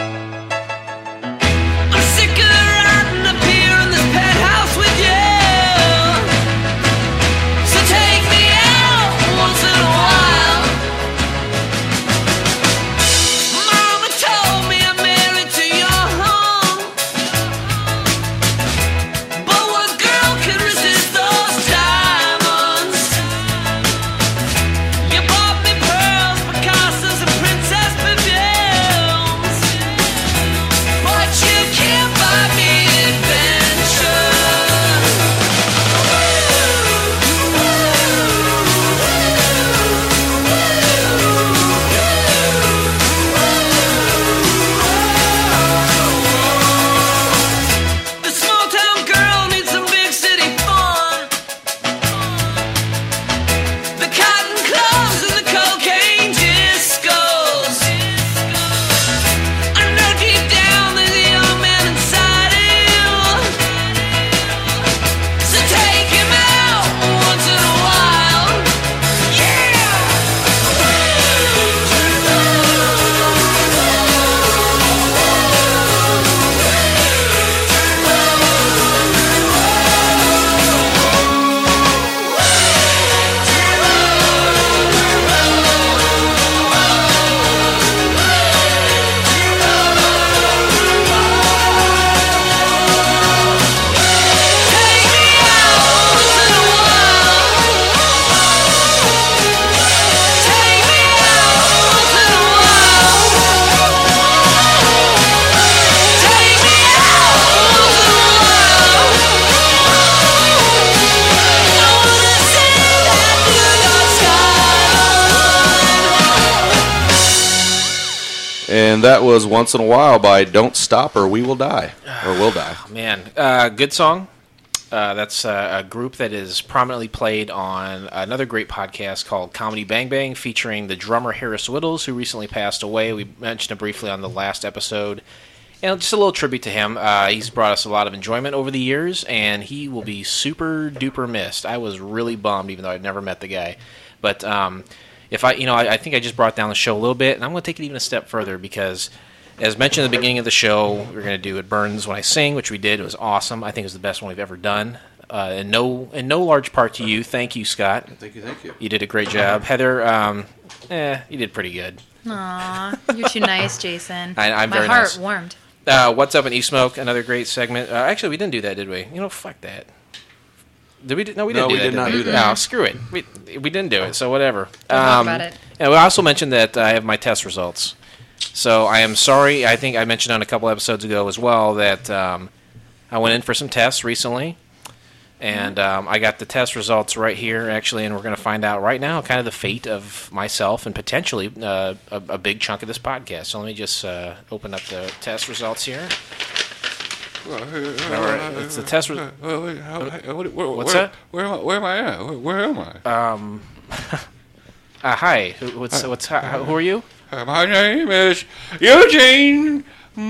And that was Once in a While by Don't Stop or We Will Die. Or Will Die. Man, good song. That's a group that is prominently played on another great podcast called Comedy Bang Bang, featuring the drummer Harris Whittles, who recently passed away. We mentioned him briefly on the last episode. And just a little tribute to him. He's brought us a lot of enjoyment over the years, and he will be super duper missed. I was really bummed, even though I'd never met the guy. But if I think I just brought down the show a little bit, and I'm going to take it even a step further because, as mentioned at the beginning of the show, we're going to do It Burns When I Sing, which we did. It was awesome. I think it was the best one we've ever done. In no large part to you. Thank you, Scott. Thank you. You did a great job. Heather, you did pretty good. Aw, you're too nice, Jason. I'm My very heart nice. warmed. What's Up in E-Smoke, another great segment. Actually, we didn't do that, did we? Fuck that. Did we? No, we didn't No, do we that. did not do that. No, screw it. We didn't do it, so whatever. Don't talk about it. And we also mentioned that I have my test results. So I am sorry. I think I mentioned on a couple episodes ago as well that I went in for some tests recently. And I got the test results right here, actually, and we're going to find out right now kind of the fate of myself and potentially a big chunk of this podcast. So let me just open up the test results here. All right, it's the test. What's that? Where am I at? Where am I? Hi. Who are you? My name is Eugene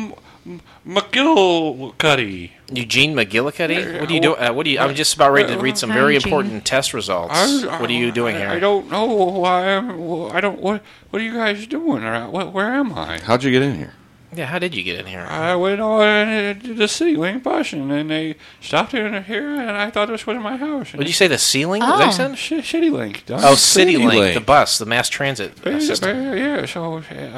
McGillicuddy. Eugene McGillicuddy? What are you doing? I'm just about ready to read some Hi, very Eugene. important test results. What are you doing here? I don't know who I am. I don't. What are you guys doing? Where am I? How'd you get in here? Yeah, how did you get in here? I went on to the CityLink bus, and then they stopped in here, and I thought this was my house. Would you say the ceiling? Oh. Is that what you said? CityLink. Oh, CityLink, CityLink. the bus, the mass transit system. Yeah. So,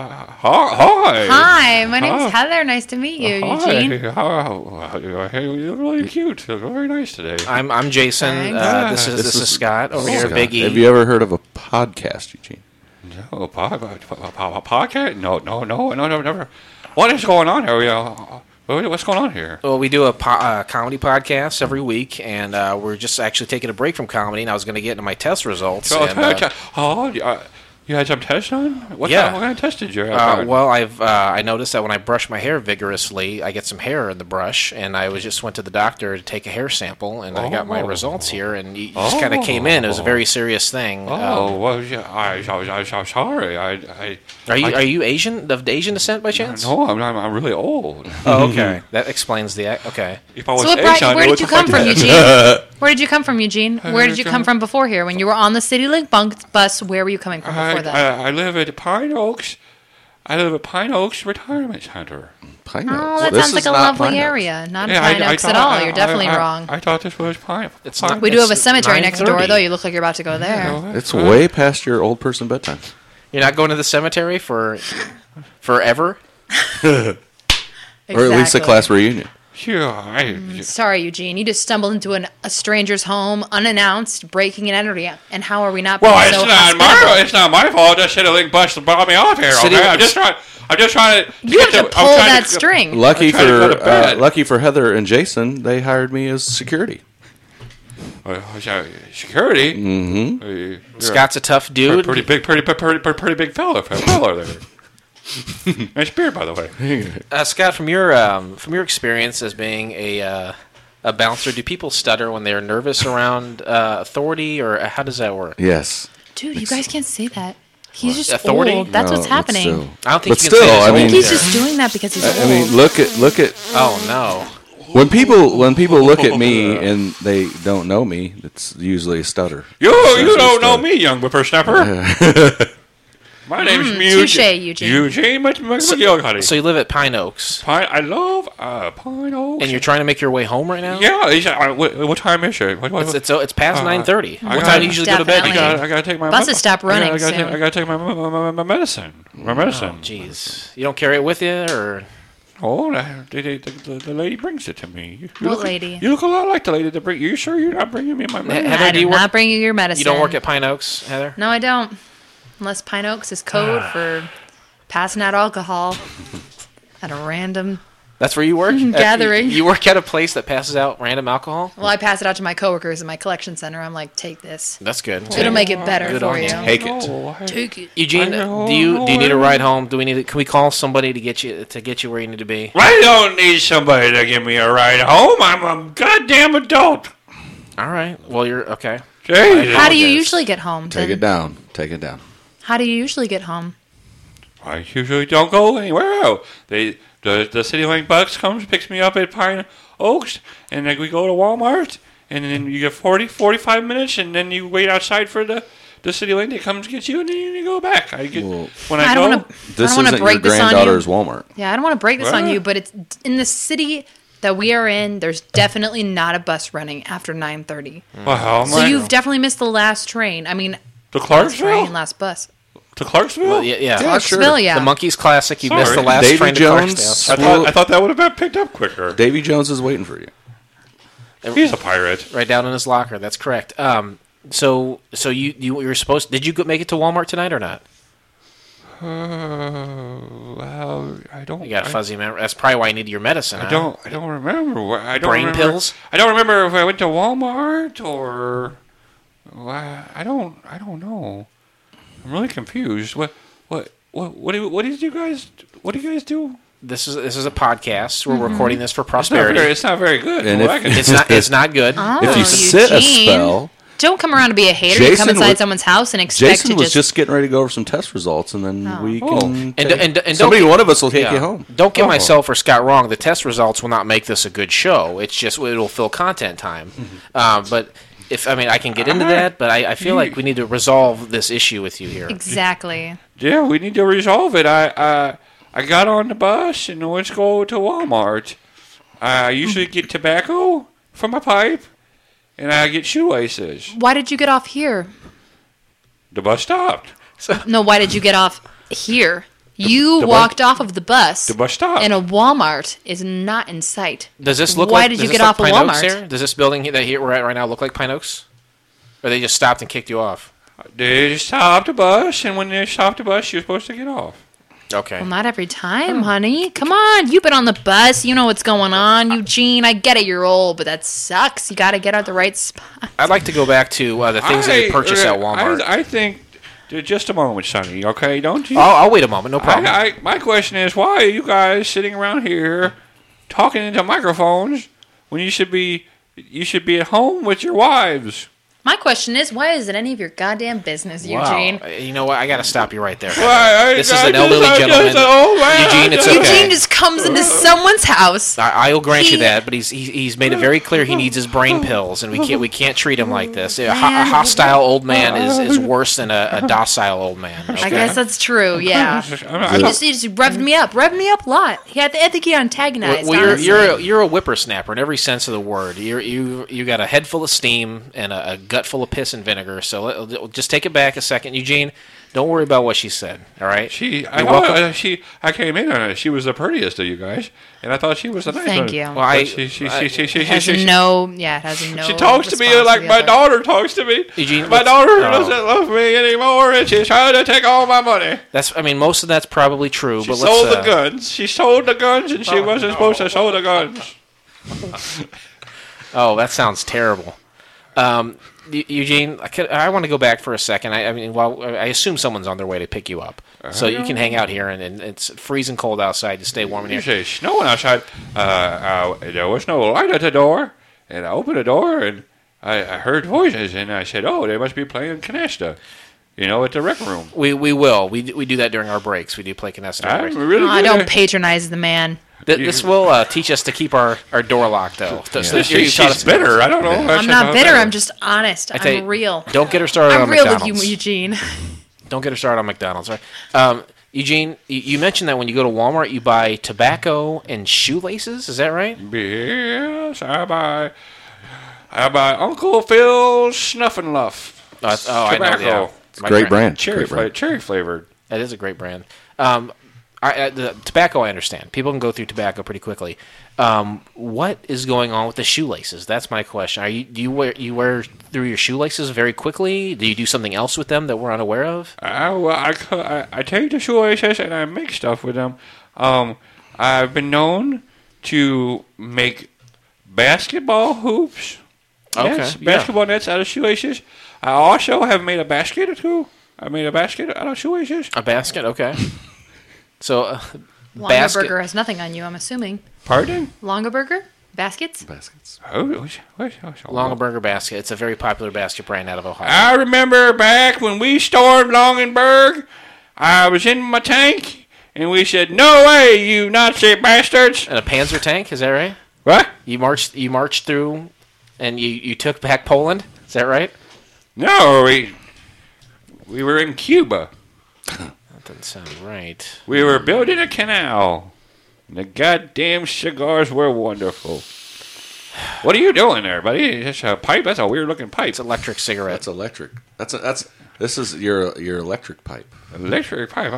hi. Hi, my name's Hi. Heather. Nice to meet you, Eugene. Hi. You're really cute. You're very nice today. I'm Jason. Thanks. This is Scott over here, Scott. Big E. Have you ever heard of a podcast, Eugene? No, podcast? No, never. What is going on here? What's going on here? Well, we do a comedy podcast every week, and we're just actually taking a break from comedy, and I was going to get into my test results. You had some tests on? What Yeah. kind of test did you have? Well, I noticed that when I brush my hair vigorously, I get some hair in the brush, and I just went to the doctor to take a hair sample, and I got my results here, and you just kind of came in. It was a very serious thing. Well, yeah, I'm sorry. Are you Asian, of Asian descent by chance? No, I'm really old. Oh, okay. That explains the okay. If I was So what brought, Asian, where it did would you look come like from, that. Eugene? Where did you come from, Eugene? Where did you come from before here? When you were on the CityLink bus, where were you coming from before that? I live at Pine Oaks. I live at Pine Oaks Retirement Center. Pine Oh, Oaks. that This sounds like is a not lovely Pine Oaks. area. Not Yeah, Pine I Oaks at thought- all. You're definitely wrong. I thought this was Pine. It's not. We do have a it's cemetery next door, 9:30. though. You look like you're about to go there. It's way past your old person bedtime. You're not going to the cemetery for forever. Or at least a class reunion. Sure, Sorry, Eugene. You just stumbled into a stranger's home unannounced, breaking and entering. And how are we not being Well, so it's not my fault. The CityLink bus brought me off here. City- Okay, I'm just trying to. You have to pull that string. Lucky I'm trying to go to bed. lucky for Heather and Jason, they hired me as security. Security. Mm-hmm. Scott's a tough dude. Pretty big fella there. Nice beard, by the way. Scott, from your experience as being a bouncer, do people stutter when they're nervous around authority, or how does that work? Yes. Dude, you guys can't say that. He's just Authority? old. That's No, what's but happening. still. I don't think But you still, can say I it's mean- I think he's old just there. doing that because he's I old. mean, look at Oh no! when people look at me and they don't know me, it's usually a stutter. You It's don't a know stutter. me, young whippersnapper. My name's touche, Eugene. Eugene McGillicuddy. So you live at Pine Oaks, I love Pine Oaks. and you're trying to make your way home right now. Yeah, what time is it? It's past 9:30. I What got- time do you usually go to bed? Definitely. I gotta take my Buses stop running I gotta, soon. I gotta take my medicine. My medicine. Jeez, you don't carry it with you, or Oh, the lady brings it to me. You What look, lady? You look a lot like the lady that bring. You sure you're not bringing me my medicine? Heather, I do you do work? not bring you your medicine. You don't work at Pine Oaks, Heather? No, I don't. Unless Pine Oaks is code for passing out alcohol at a random That's where you work? Gathering. You work at a place that passes out random alcohol? Well, I pass it out to my coworkers in my collection center. I'm like, take this. That's good. It'll make it better Good for on you. you. Take it. Take it. Eugene, do you need a ride home? Do we need? Can we call somebody to get you where you need to be? I don't need somebody to give me a ride home. I'm a goddamn adult. All right. Well, you're okay. Jesus. How do you usually get home? Take then? it down. Take it down. How do you usually get home? I usually don't go anywhere else. The CityLink bus comes, picks me up at Pine Oaks, and then we go to Walmart, and then you get 45 minutes, and then you wait outside for the CityLink that comes get you, and then you go back. I don't want to. This I don't want to isn't your break this on you. granddaughter's Walmart. Yeah, I don't want to break this on What? you, but it's in the city that we are in. There's definitely not a bus running after 9:30. Well, So you've definitely missed the last train. I mean, to last Clarksville? train, last bus. To Clarksville? Well, yeah. Clarksville, yeah. The Monkeys Classic. You Sorry. missed the last Davy train to Jones. Clarksdale. I thought that would have been picked up quicker. Davy Jones is waiting for you. He's a pirate. Right down in his locker. That's correct. So you were supposed. Did you make it to Walmart tonight or not? Well, I don't. You got a fuzzy memory. That's probably why you need your medicine. I don't remember. I don't Brain remember. pills? I don't remember if I went to Walmart or. Well, I don't know. I'm really confused. What did you guys do? This is a podcast. We're recording this for prosperity. It's not very good. And Well, if- It's not good. Oh, If you sit a Eugene. spell, Don't come around to be a hater. You come Jason inside would- someone's house and expect Jason to was just getting ready to go over some test results, and then we can. And don't somebody, get- one of us will take Yeah. you home. Don't get Oh. myself or Scott wrong. The test results will not make this a good show. It's just it'll fill content time. But I can get into that, but I feel like we need to resolve this issue with you here. exactly. yeah, we need to resolve it. I got on the bus and let's go to Walmart. I usually get tobacco for my pipe, and I get shoelaces. Why did you get off here? The bus stopped. No, why did you get off here? You the walked off of the bus. The bus stopped. And a Walmart is not in sight. Does this look Why like? did does you this get look off of Pine Oaks Walmart? here? Does this building that here we're at right now look like Pine Oaks? Or they just stopped and kicked you off? They stopped the bus, and when they stopped the bus, you're supposed to get off. Okay. Well, not every time, honey. Come on. You've been on the bus. You know what's going on. Eugene, I get it. You're old, but that sucks. You got to get out the right spot. I'd like to go back to the things that you purchase at Walmart. I think. Just a moment, Sonny. Okay, don't you? I'll wait a moment. No problem. My question is, why are you guys sitting around here talking into microphones when you should be at home with your wives? My question is, why is it any of your goddamn business, Eugene? Wow. You know what? I got to stop you right there. Why? This is an elderly gentleman. Eugene, it's okay. Eugene just comes into someone's house. I'll grant you He- that, but he's made it very clear he needs his brain pills, and we can't treat him like this. A hostile old man is worse than a docile old man. I Okay? guess that's true, yeah. He just revved me up a lot. I think he antagonized, Well, honestly. you're a whippersnapper in every sense of the word. You got a head full of steam and a gut full of piss and vinegar. So just take it back a second, Eugene. Don't worry about what she said. All right. I came in on it. She was the prettiest of you guys, and I thought she was the nice one. Thank you. Well, But It has a no she talks to me like my daughter talks to me. Eugene, My daughter oh. doesn't love me anymore, and she's trying to take all my money. Most of that's probably true. She but sold let's, the guns. She sold the guns, and she wasn't supposed to sell the guns. Oh, that sounds terrible. Eugene, I want to go back for a second. I assume someone's on their way to pick you up, so you can hang out here, and it's freezing cold outside to stay warm in You here. say snowing outside. There was no light at the door, and I opened the door, and I heard voices, and I said, "Oh, they must be playing canasta." At the rec room. We will. We do that during our breaks. We do play canasta. during I'm breaks. really good. Don't patronize the man. This will teach us to keep our door locked, though. So She's bitter. I don't know. I'm not bitter. I'm just honest. I tell you, I'm real. Don't get her started I'm on real McDonald's. with you, Eugene. Don't get her started on McDonald's. Right? Eugene, you mentioned that when you go to Walmart, you buy tobacco and shoelaces. Is that right? Yes, I buy Uncle Phil's Snuff and Luff. I know. Tobacco. Yeah. It's a great brand. Cherry flavored. That is a great brand. The tobacco, I understand. People can go through tobacco pretty quickly. What is going on with the shoelaces? That's my question. Do you wear through your shoelaces very quickly? Do you do something else with them that we're unaware of? I take the shoelaces and I make stuff with them. I've been known to make basketball hoops. Okay, Nets, yeah. basketball nets out of shoelaces. I also have made a basket or two. I made a basket out of shoelaces. A basket, okay. So, Longaberger has nothing on you, I'm assuming. Pardon? Longaberger? Baskets? Baskets. Longaberger basket. It's a very popular basket brand out of Ohio. I remember back when we stormed Longenberg, I was in my tank, and we said, "No way, you Nazi bastards!" And a Panzer tank, is that right? What? You marched through, and you took back Poland. Is that right? No, we were in Cuba. That doesn't sound right. We were building a canal. The goddamn cigars were wonderful. What are you doing there, buddy? That's a pipe. That's a weird looking pipe. It's electric cigarette. That's electric. This is your electric pipe. Electric pipe.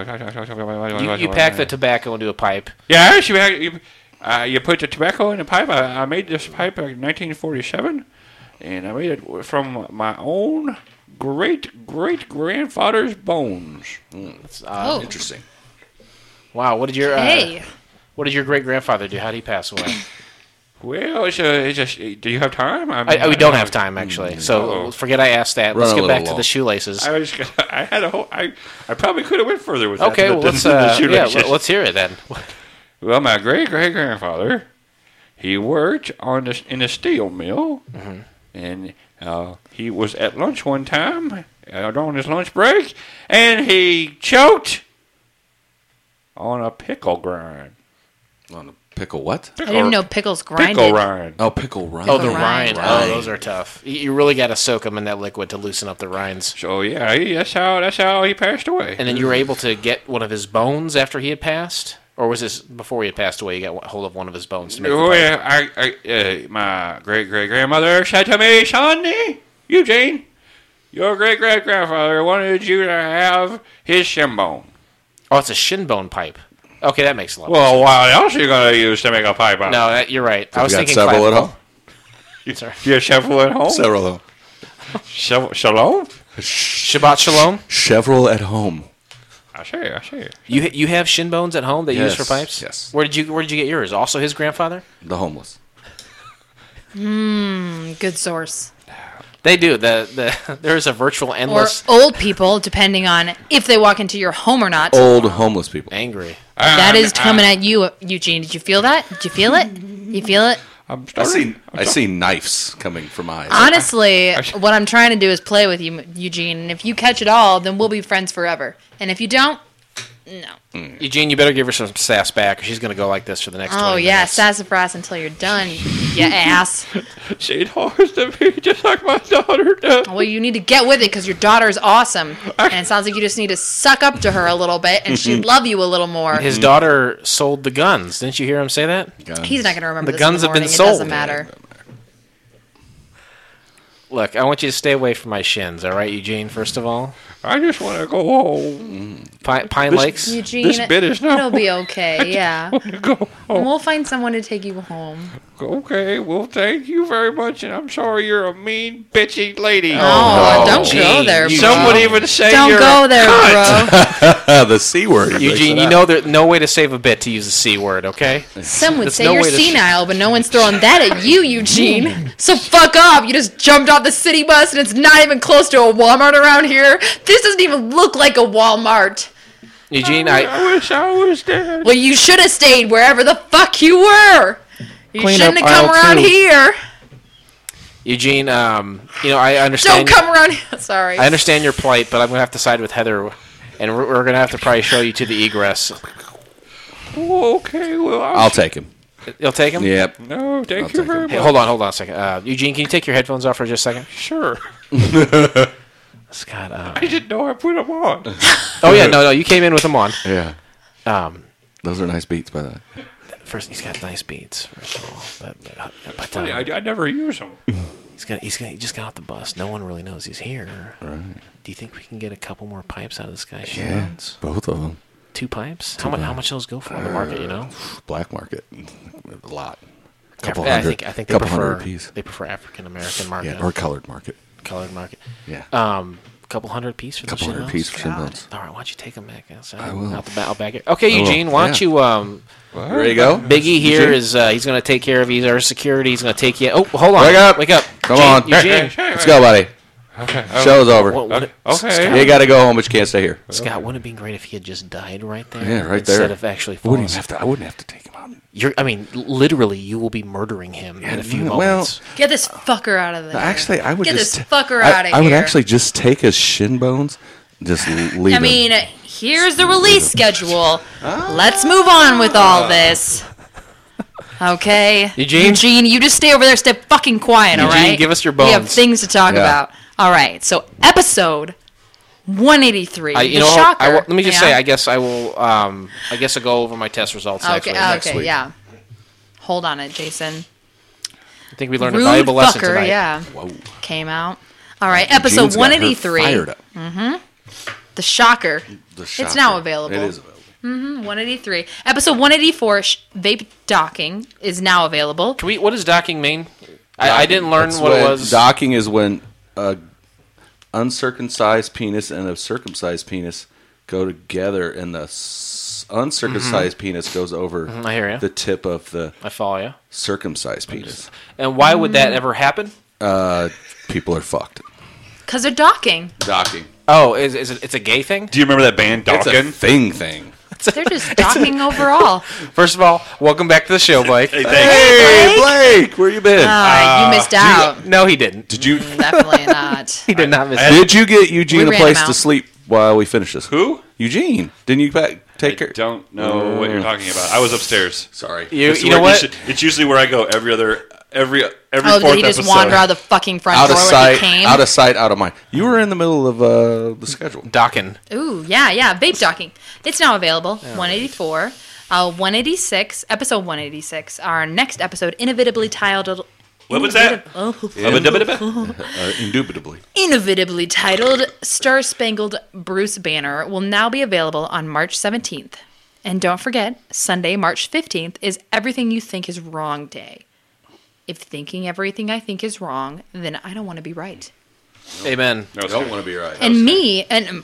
You pack the tobacco into a pipe. Yeah, you put the tobacco in the pipe. I made this pipe in 1947, and I made it from my own great-great-grandfather's bones. Oh. Interesting. Wow, what did your Hey. what did your great grandfather do? How did he pass away? Well, it's just. Do you have time? We don't have time actually, so forget I asked that. Run Let's a get back little to long. the shoelaces. I had a whole. I probably could have went further with that. Okay, well let's let's hear it then. Well, my great-great-grandfather, he worked in a steel mill, and he was at lunch one time on his lunch break, and he choked on a pickle grind. On a pickle what? I didn't even know pickles grinded. Pickle rind. Oh, pickle rind. Oh, the rind. rind. Oh, those are tough. You really got to soak them in that liquid to loosen up the rinds. So yeah, that's how he passed away. And then you were able to get one of his bones after he had passed, or was this before he had passed away? You got hold of one of his bones to make. Oh the pipe? yeah, my great-great-grandmother said to me, "Sonny, Eugene, your great-great-grandfather wanted you to have his shin bone." Oh, it's a shin bone pipe. Okay, that makes a lot. Well, what else are you gonna use to make a pipe out? No, you're right. I was got thinking several at clavicle. home. Sorry. You have several at home. Several of them. Shalom. Shabbat shalom. Several at home. I see. You have shin bones at home that you use for Yes, pipes? yes. Where did you get yours? Also his grandfather? The homeless. Good source. They do. There's a virtual Or endless old people, depending on if they walk into your home or not. Old homeless people. angry. That is coming at you, Eugene. Did you feel that? Did you feel it? You feel it? I see knives coming from eyes. Honestly, what I'm trying to do is play with you, Eugene. And if you catch it all, then we'll be friends forever. And if you don't, no. Eugene, you better give her some sass back, or she's going to go like this for the next 20 Oh, yeah, minutes. sassafras until you're done, you ass. She talks to me just like my daughter does. Well, you need to get with it because your daughter is awesome. And it sounds like you just need to suck up to her a little bit, and she'd love you a little more. His daughter sold the guns. Didn't you hear him say that? He's not going to remember The this in guns the have been morning. sold. It doesn't matter. Look, I want you to stay away from my shins, all right, Eugene, first of all? I just want to go home. Pine Lakes? Eugene, This bit is not- it'll be okay, yeah. Go And home. we'll find someone to take you home. Okay, well, thank you very much, and I'm sorry you're a mean, bitchy lady. Oh, don't go Gene, there, bro. Some would even say Don't you're go a there, cunt. bro. The C word. Eugene, you know there's no way to save a bit to use the C word, okay? Some would There's say no you're way to- senile, but no one's throwing that at you, Eugene. So fuck off. You just jumped off the city bus and it's not even close to a Walmart around here. This doesn't even look like a Walmart. Eugene, I wish I was dead. Well, you should have stayed wherever the fuck you were. You Clean shouldn't up have come aisle around 2. here. Eugene, I Don't understand. come around here. Sorry. I understand your plight, but I'm gonna have to side with Heather, and we're gonna have to probably show you to the egress. Okay, well, I'll take him. You'll take him? Yep. No, thank I'll you take very it. much. Hey, hold on a second. Eugene, can you take your headphones off for just a second? Sure. Scott. I didn't know I put them on. Oh yeah, no, you came in with them on. Yeah. Um, Those are nice beats, by the way. first he's got nice beats. First of all, but Funny, I never use them. he just got off the bus. No one really knows he's here. Right. Do you think we can get a couple more pipes out of this guy? Yeah. Both of them. 2 pipes? How much those go for on the market? You know, Black market. A lot. Couple I hundred. think they couple prefer hundred apiece. African American market, Yeah. Or colored market. colored market. Yeah. couple hundred piece for the Couple shin hundred bones? piece for shin bones. All right, why don't you take them back outside? I will. Out the out back here. Okay, I will, Eugene, why don't yeah. you? You ready to go? Biggie here Eugene? is he's going to take care of you. Our security. He's going to take you. Oh, hold on. Wake up. Come Eugene, on. Eugene. Let's go, buddy. Okay. Show's over. What- Okay. You got to go home, but you can't stay here. Scott, wouldn't it be great if he had just died right there? Yeah, right instead there. of actually I falling? wouldn't have to take him out. Literally, you will be murdering him in a few well, moments. Get this fucker out of there. Actually, I would Get just this fucker out of I would here. actually just take his shin bones, just leave I him. mean, here's the release schedule. Let's move on with all this. Okay. Eugene? you just stay over there, stay fucking quiet, all Eugene, right? give us your We have bones. things to talk Yeah. about. All right, so episode 183. You the know, shocker. let me just Yeah? say, I guess I will. I guess I'll go over my test results next Okay, week. okay, week. yeah. Hold on it, Jason. I think we learned Rude a valuable lesson fucker, tonight. yeah. Whoa. Came out. All right, episode Gene's got her 183. fired up. The shocker. The It's shocker. now available. It is available. 183. Episode 184, vape docking, is now available. What does docking mean? I didn't learn That's what it when- was. Docking is when a uncircumcised penis and a circumcised penis go together, and the uncircumcised penis goes over I hear you. the tip of the I follow you. circumcised penis. And why would Mm. that ever happen? People are fucked. Because they're docking. Docking. Oh, it's a gay thing? Do you remember that band It's a Dawkins? thing. They're just docking overall. First of all, welcome back to the show, Blake. Hey, thanks. Hey, Blake, where you been? You missed out. No, he didn't. Did you Definitely not. He did not miss. Did you get Eugene We a ran place him to out. sleep while we finish this? Who? Eugene, didn't you take I care? don't know what you're talking about. I was upstairs. Sorry. You It's know where- what? It's usually where I go every Oh, fourth did he just episode. wander out the fucking front Out door of when sight, he came? out of sight, out of mind. You were in the middle of the schedule. Docking. Ooh, yeah. Vape docking. It's now available. 184. 186. Episode 186. Our next episode, innovatively titled... What was that? Indubitably. Innovatively titled Star Spangled Bruce Banner will now be available on March 17th. And don't forget, Sunday, March 15th is Everything You Think Is Wrong Day. If thinking everything I think is wrong, then I don't want to be right. Amen. No, Don't want to be right. And me, and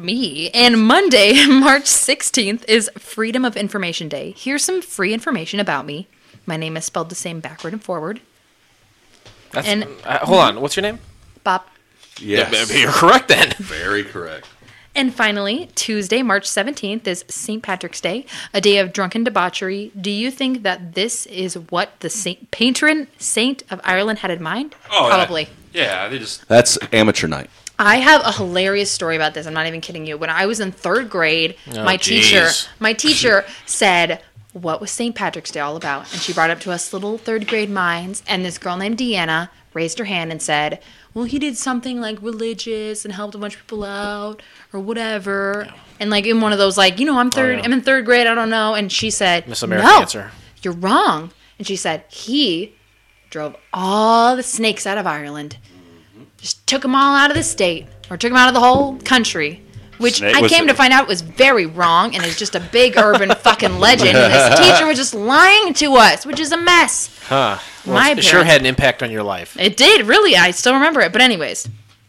Monday, March 16th is Freedom of Information Day. Here's some free information about me. My name is spelled the same backward and forward. That's, And- hold on. What's your name? Bop. Yes. You're correct then. Very correct. And finally, Tuesday, March 17th is St. Patrick's Day, a day of drunken debauchery. Do you think that this is what the patron saint of Ireland had in mind? Oh, Probably. Yeah, they just. That's amateur night. I have a hilarious story about this. I'm not even kidding you. When I was in third grade, my teacher said, "What was St. Patrick's Day all about?" And she brought it up to us little third grade minds. And this girl named Deanna raised her hand and said, "Well, he did something like religious and helped a bunch of people out or whatever." And like in one of those, like, I'm I'm in third grade, I don't know. And she said, Miss American "No, answer. you're wrong." And she said, "He drove all the snakes out of Ireland. Just took them all out of the state, or took them out of the whole country." Which Snake I was came the- to find out was very wrong and is just a big urban fucking legend. And this teacher was just lying to us, which is a mess. Huh. Well, My it sure parents- had an impact on your life. It did, really. I still remember it. But anyways.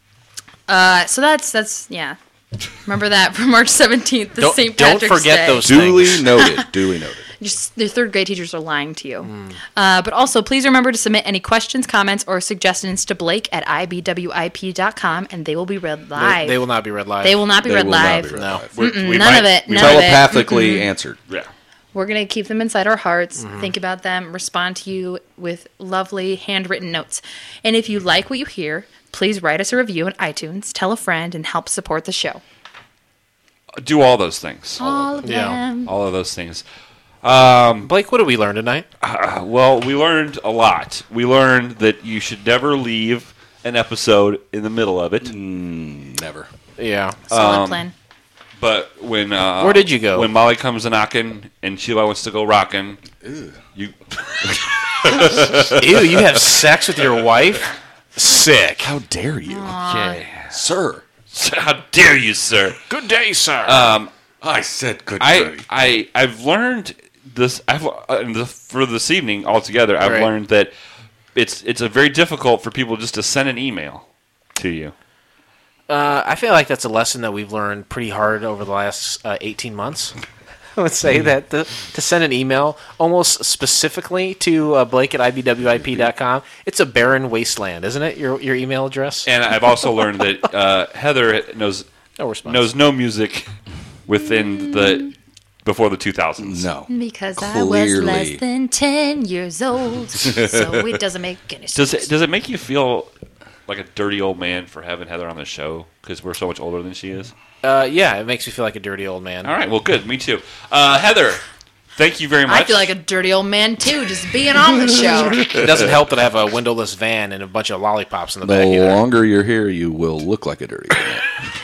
So that's yeah. Remember that for March 17th, the St. Don't Patrick's forget Day. those Duly things. noted. Duly noted. Just the third grade teachers are lying to you. But also, please remember to submit any questions, comments, or suggestions to Blake at ibwip.com, and they will be read live. They will not be read live. They will not be They read will not live. be read No. live. None of it. None of it. Telepathically answered. Yeah. We're going to keep them inside our hearts, think about them, respond to you with lovely handwritten notes. And if you like what you hear, please write us a review on iTunes, tell a friend, and help support the show. Do all those things. All of Yeah. them. All of those things. Blake, what did we learn tonight? Well, we learned a lot. We learned that you should never leave an episode in the middle of it. Never. Yeah. Solid plan. But when Where did you go? When Molly comes a knocking and Sheila wants to go rocking, you Ew, you have sex with your wife? Sick. How dare you, okay. sir? How dare you, sir? Good day, sir. I said good. I've learned this. For this evening altogether, I've Right. learned that it's a very difficult for people just to send an email to you. I feel like that's a lesson that we've learned pretty hard over the last 18 months. I would say that to send an email almost specifically to Blake at ibwip.com, it's a barren wasteland, isn't it? Your email address? And I've also learned that Heather knows no music within before the 2000s. No. Because I was less than 10 years old, so it doesn't make any sense. Does it make you feel like a dirty old man for having Heather on the show because we're so much older than she is? Yeah, it makes me feel like a dirty old man. All right, well, good. Me too. Heather, thank you very much. I feel like a dirty old man, too, just being on the show. It doesn't help that I have a windowless van and a bunch of lollipops in the The back either. longer you're here, you will look like a dirty man.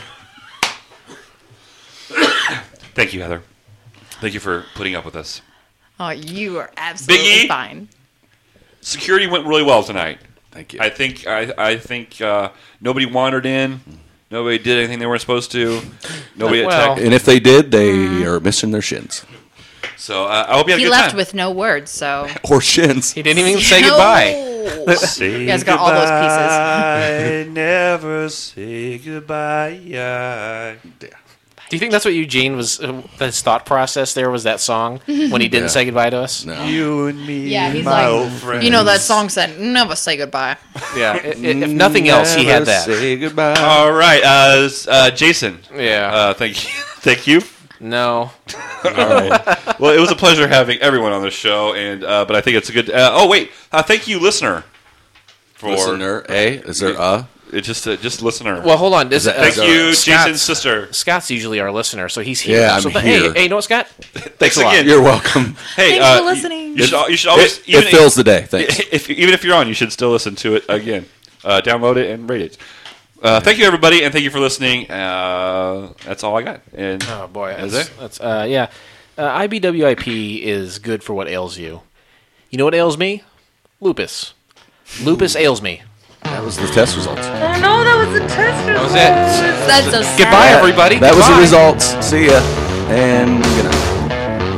Thank you, Heather. Thank you for putting up with us. Oh, you are absolutely Biggie? fine. Security went really well tonight. Thank you. I think nobody wandered in. Nobody did anything they weren't supposed to. Nobody Well- attacked. And if they did, they are missing their shins. So I hope you had a He good left time. with no words, so. Or shins. He didn't even say goodbye. Say You guys got all those pieces. I never say goodbye. Do you think that's what Eugene was, his thought process there was that song when he didn't say goodbye to us? No. You and me, Yeah, he's my like, old friend. you know that song said, never say goodbye. Yeah, if nothing else, he had Never that. Say goodbye. All right, Jason. Yeah. Thank you. Thank you. No. All right. Well, it was a pleasure having everyone on the show, and but I think it's a good. Thank you, listener. For Listener, A? Is there a? It's just listener. Well, hold on. Thank you, Scott's- Jason's sister. Scott's usually our listener, so he's here. Yeah, I'm so, here. Hey, you know what, Scott? Thanks a lot. again. You're welcome. Hey, Thanks for listening. You should always It fills the day. Thanks. even if you're on, you should still listen to it again. Download it and rate it. Thank you, everybody, and thank you for listening. That's all I got. And Oh, boy. Is it? Yeah. IBWIP is good for what ails you. You know what ails me? Lupus. Lupus ails me. That was the test results. Oh, no, that was the test. That was it. That's so sad. Goodbye, everybody. That was the Goodbye. results. See ya. And good night.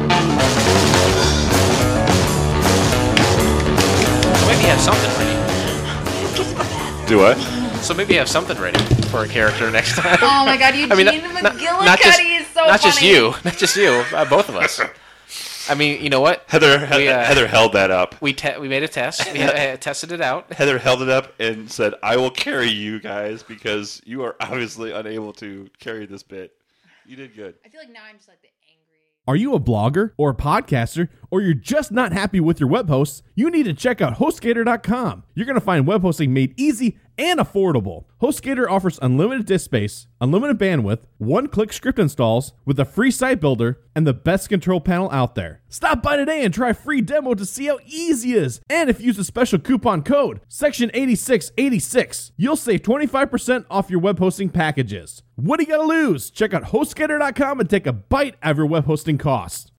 Maybe have something ready. do what? So maybe have something ready for a character next time. Oh, my God, Eugene I mean, McGillicuddy is so not funny. just you. Not just you. Both of us. I mean, you know what? Heather Heather held that up. We made a test. We tested it out. Heather held it up and said, "I will carry you guys because you are obviously unable to carry this bit." You did good. I feel like now I'm just like the angry. Are you a blogger or a podcaster, or you're just not happy with your web hosts? You need to check out HostGator.com. You're going to find web hosting made easy and affordable. HostGator offers unlimited disk space, unlimited bandwidth, one-click script installs with a free site builder, and the best control panel out there. Stop by today and try a free demo to see how easy it is. And if you use a special coupon code, Section 8686, you'll save 25% off your web hosting packages. What do you got to lose? Check out HostGator.com and take a bite out of your web hosting costs.